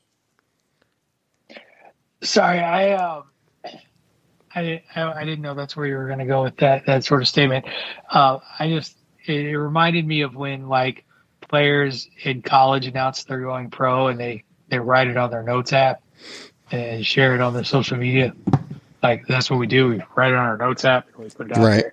Sorry, I didn't know that's where you were going to go with that sort of statement. It reminded me of when like players in college announce they're going pro and they write it on their notes app and share it on their social media. Like that's what we do. We write it on our notes app and we put it out there.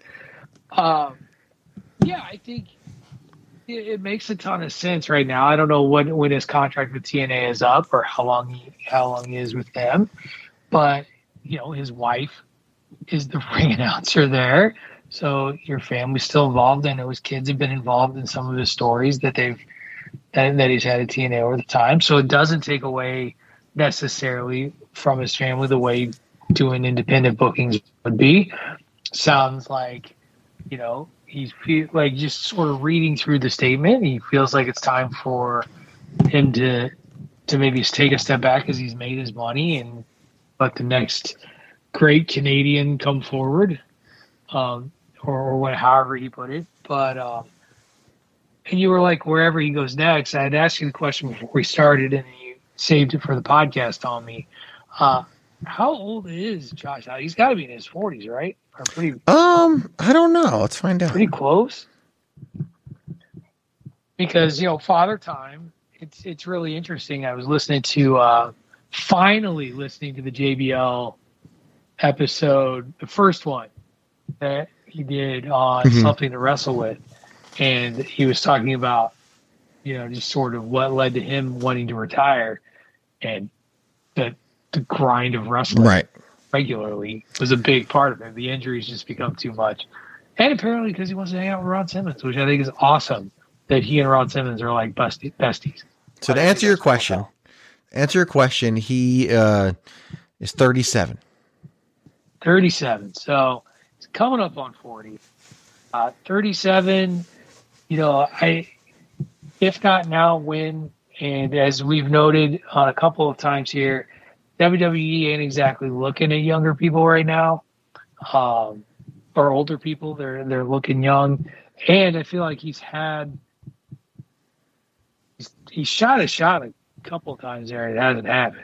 Yeah, I think it makes a ton of sense right now. I don't know when his contract with TNA is up or how long he is with them, but his wife is the ring announcer there, so your family's still involved. I know his kids have been involved in some of his stories that he's had at TNA over the time. So it doesn't take away necessarily from his family the way doing independent bookings would be. Sounds like he's like just sort of reading through the statement. He feels like it's time for him to maybe take a step back as he's made his money and let the next great Canadian come forward, or however he put it. But and you were like, wherever he goes next, I had asked you the question before we started, and you saved it for the podcast on me. How old is Josh? He's got to be in his 40s, right? Or pretty. I don't know. Let's find out. Pretty close. Because Father Time. It's really interesting. I was finally listening to the JBL episode, the first one that he did on Something to Wrestle With, and he was talking about just sort of what led to him wanting to retire, and the grind of wrestling regularly was a big part of it. The injuries just become too much, and apparently because he wants to hang out with Ron Simmons, which I think is awesome that he and Ron Simmons are like besties. So to answer your question, he is 37. 37. So he's coming up on 40. 37, if not now, when? And as we've noted on a couple of times here, WWE ain't exactly looking at younger people right now, or older people. They're looking young. And I feel like he's shot a shot a couple of times there. It hasn't happened.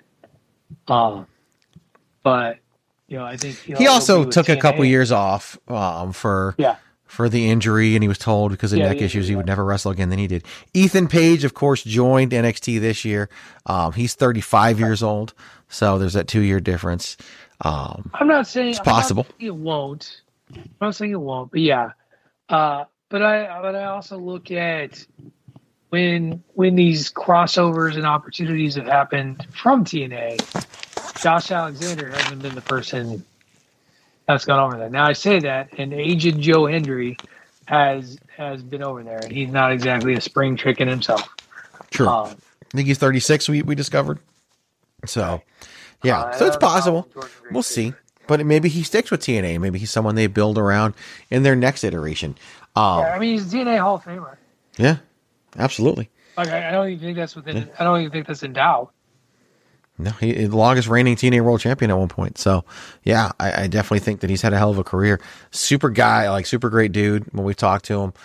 But I think he also took a couple years off for the injury, and he was told because of neck issues he would never wrestle again. Then he did. Ethan Page, of course, joined NXT this year. He's 35 years old, so there's that 2-year difference. I'm not saying it's possible. I'm not saying it won't, but yeah. But I also look at when these crossovers and opportunities have happened from TNA, Josh Alexander hasn't been the person that's gone over there. Now I say that, and aged Joe Hendry has been over there, and he's not exactly a spring chicken himself. True. I think he's 36. We discovered. So yeah, so it's possible. We'll see. But maybe he sticks with TNA. Maybe he's someone they build around in their next iteration. He's a TNA Hall of Famer. Yeah, absolutely. Like I don't even think that's I don't even think that's in doubt. No, he's the longest reigning TNA World Champion at one point. So, yeah, I definitely think that he's had a hell of a career. Super guy, like super great dude. When we talked to him,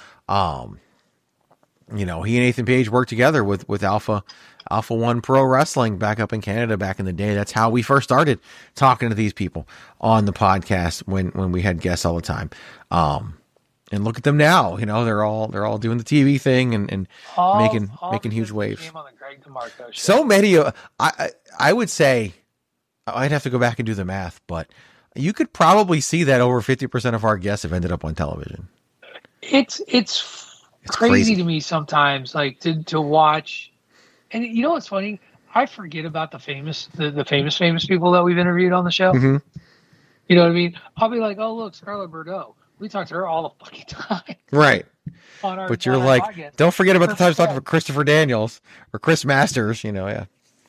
he and Ethan Page worked together with Alpha One Pro Wrestling back up in Canada back in the day. That's how we first started talking to these people on the podcast when we had guests all the time. And look at them now. They're all doing the TV thing and making huge waves. So many. I would say I'd have to go back and do the math, but you could probably see that over 50% of our guests have ended up on television. It's It's crazy to me sometimes, like to watch. And you know what's funny? I forget about the famous people that we've interviewed on the show. Mm-hmm. You know what I mean? I'll be like, oh, look, Scarlett Bordeaux. We talk to her all the fucking time. Right. But you're like, don't forget about the times talking about Christopher Daniels or Chris Masters, yeah.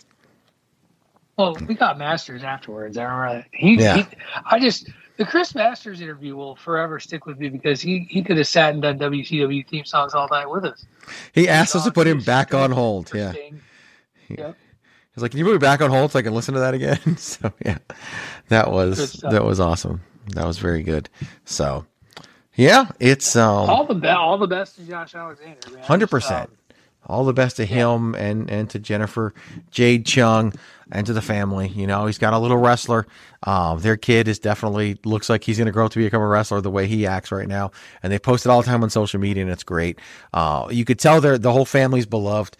Well, we got Masters afterwards. I remember that. The Chris Masters interview will forever stick with me because he could have sat and done WCW theme songs all night with us. He asked us to put him back on hold. Yeah. Yep. He's like, can you put me back on hold so I can listen to that again? So yeah, that was awesome. That was very good. So yeah, it's all the best to Josh Alexander. 100%. All the best to him and to Jennifer Jade Chung and to the family. He's got a little wrestler. Their kid looks like he's going to grow up to become a wrestler the way he acts right now. And they post it all the time on social media, and it's great. You could tell the whole family's beloved,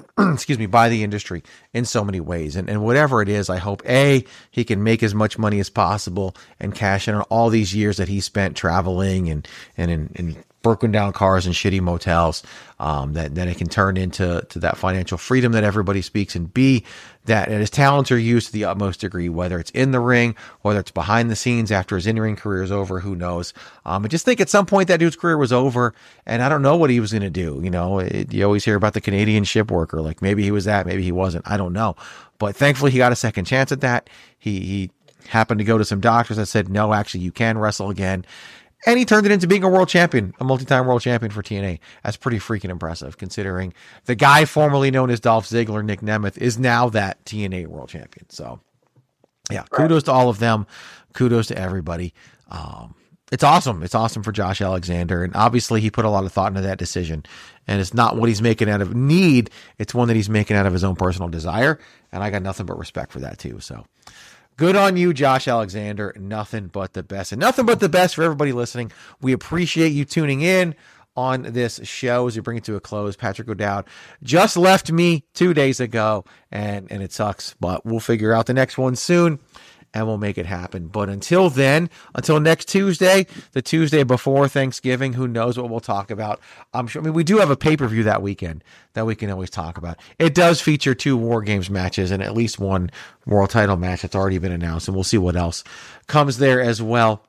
by the industry in so many ways. And whatever it is, I hope, he can make as much money as possible and cash in on all these years that he spent traveling and in broken down cars and shitty motels, that it can turn into that financial freedom that everybody speaks, and B, that his talents are used to the utmost degree, whether it's in the ring, whether it's behind the scenes after his in-ring career is over, who knows. I just think at some point that dude's career was over, and I don't know what he was going to do. You always hear about the Canadian ship worker, like maybe he was that, maybe he wasn't, I don't know. But thankfully he got a second chance at that. He happened to go to some doctors that said, no, actually you can wrestle again. And he turned it into being a world champion, a multi-time world champion for TNA. That's pretty freaking impressive, considering the guy formerly known as Dolph Ziggler, Nick Nemeth, is now that TNA world champion. So, yeah, kudos to all of them. Kudos to everybody. It's awesome. It's awesome for Josh Alexander. And obviously, he put a lot of thought into that decision. And it's not what he's making out of need. It's one that he's making out of his own personal desire. And I got nothing but respect for that, too. So, good on you, Josh Alexander. Nothing but the best. And nothing but the best for everybody listening. We appreciate you tuning in on this show as we bring it to a close. Patrick O'Dowd just left me 2 days ago, and it sucks. But we'll figure out the next one soon, and we'll make it happen. But until then, until next Tuesday, the Tuesday before Thanksgiving, who knows what we'll talk about. I'm sure. We do have a pay-per-view that weekend that we can always talk about. It does feature 2 War Games matches and at least 1 world title match that's already been announced, and we'll see what else comes there as well.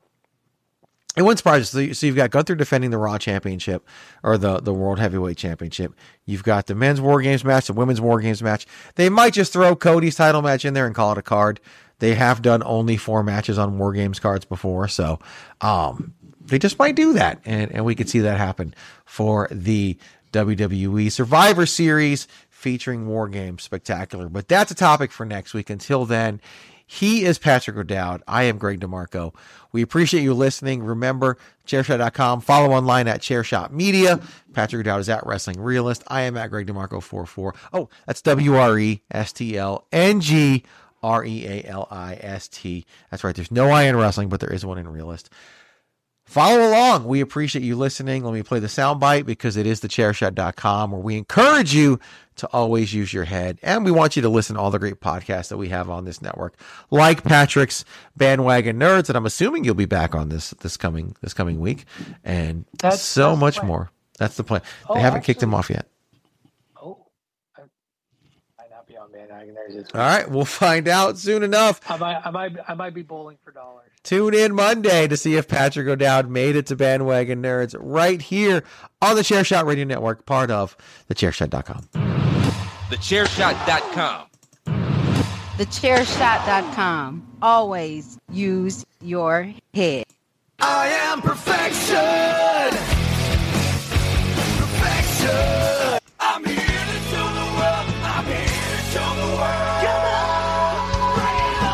It wouldn't surprise us. So you've got Gunther defending the Raw Championship, or the World Heavyweight Championship. You've got the men's War Games match, the women's War Games match. They might just throw Cody's title match in there and call it a card. They have done only 4 matches on War Games cards before, so they just might do that, and we could see that happen for the WWE Survivor Series featuring War Games Spectacular. But that's a topic for next week. Until then, he is Patrick O'Dowd. I am Greg DeMarco. We appreciate you listening. Remember, Chairshot.com. Follow online at Chairshot Media. Patrick O'Dowd is at Wrestling Realist. I am at Greg DeMarco44. Oh, that's WRESTLNGREALIST. That's right. There's no I in wrestling, but there is one in Realist. Follow along. We appreciate you listening. Let me play the soundbite because it is thechairshot.com, where we encourage you to always use your head. And we want you to listen to all the great podcasts that we have on this network, like Patrick's Bandwagon Nerds, and I'm assuming you'll be back on this coming week, and that's much more. That's the plan. They haven't kicked him off yet. All right, we'll find out soon enough. I might be bowling for dollars. Tune in Monday to see if Patrick O'Dowd made it to Bandwagon Nerds right here on the Chairshot Radio Network, part of thechairshot.com. Thechairshot.com. Thechairshot.com. Always use your head. I am perfection. Perfection. I'm here to show the world. I'm here to show the world. Come on, bring it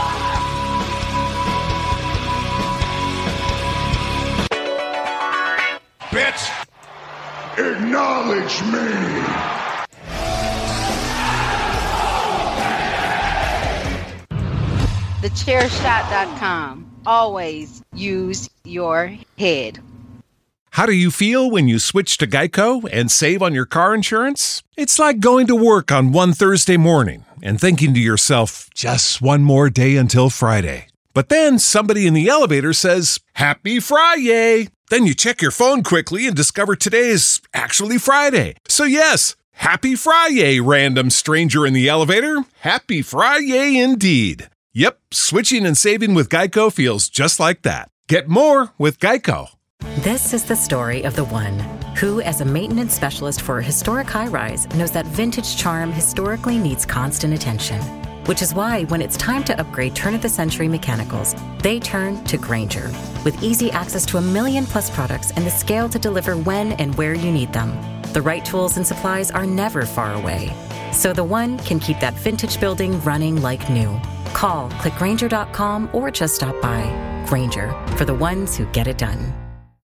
on. Bitch, acknowledge me. Thechairshot.com. Always use your head. How do you feel when you switch to Geico and save on your car insurance? It's like going to work on one Thursday morning and thinking to yourself, just one more day until Friday. But then somebody in the elevator says, "Happy Friday!" Then you check your phone quickly and discover today's actually Friday. So yes, Happy Friday, random stranger in the elevator. Happy Friday indeed. Yep, switching and saving with Geico feels just like that. Get more with Geico. This is the story of the one who, as a maintenance specialist for a historic high-rise, knows that vintage charm historically needs constant attention. Which is why when it's time to upgrade turn-of-the-century mechanicals, they turn to Grainger. With easy access to 1 million-plus products and the scale to deliver when and where you need them. The right tools and supplies are never far away. So the one can keep that vintage building running like new. Call, click Grainger.com, or just stop by. Grainger, for the ones who get it done.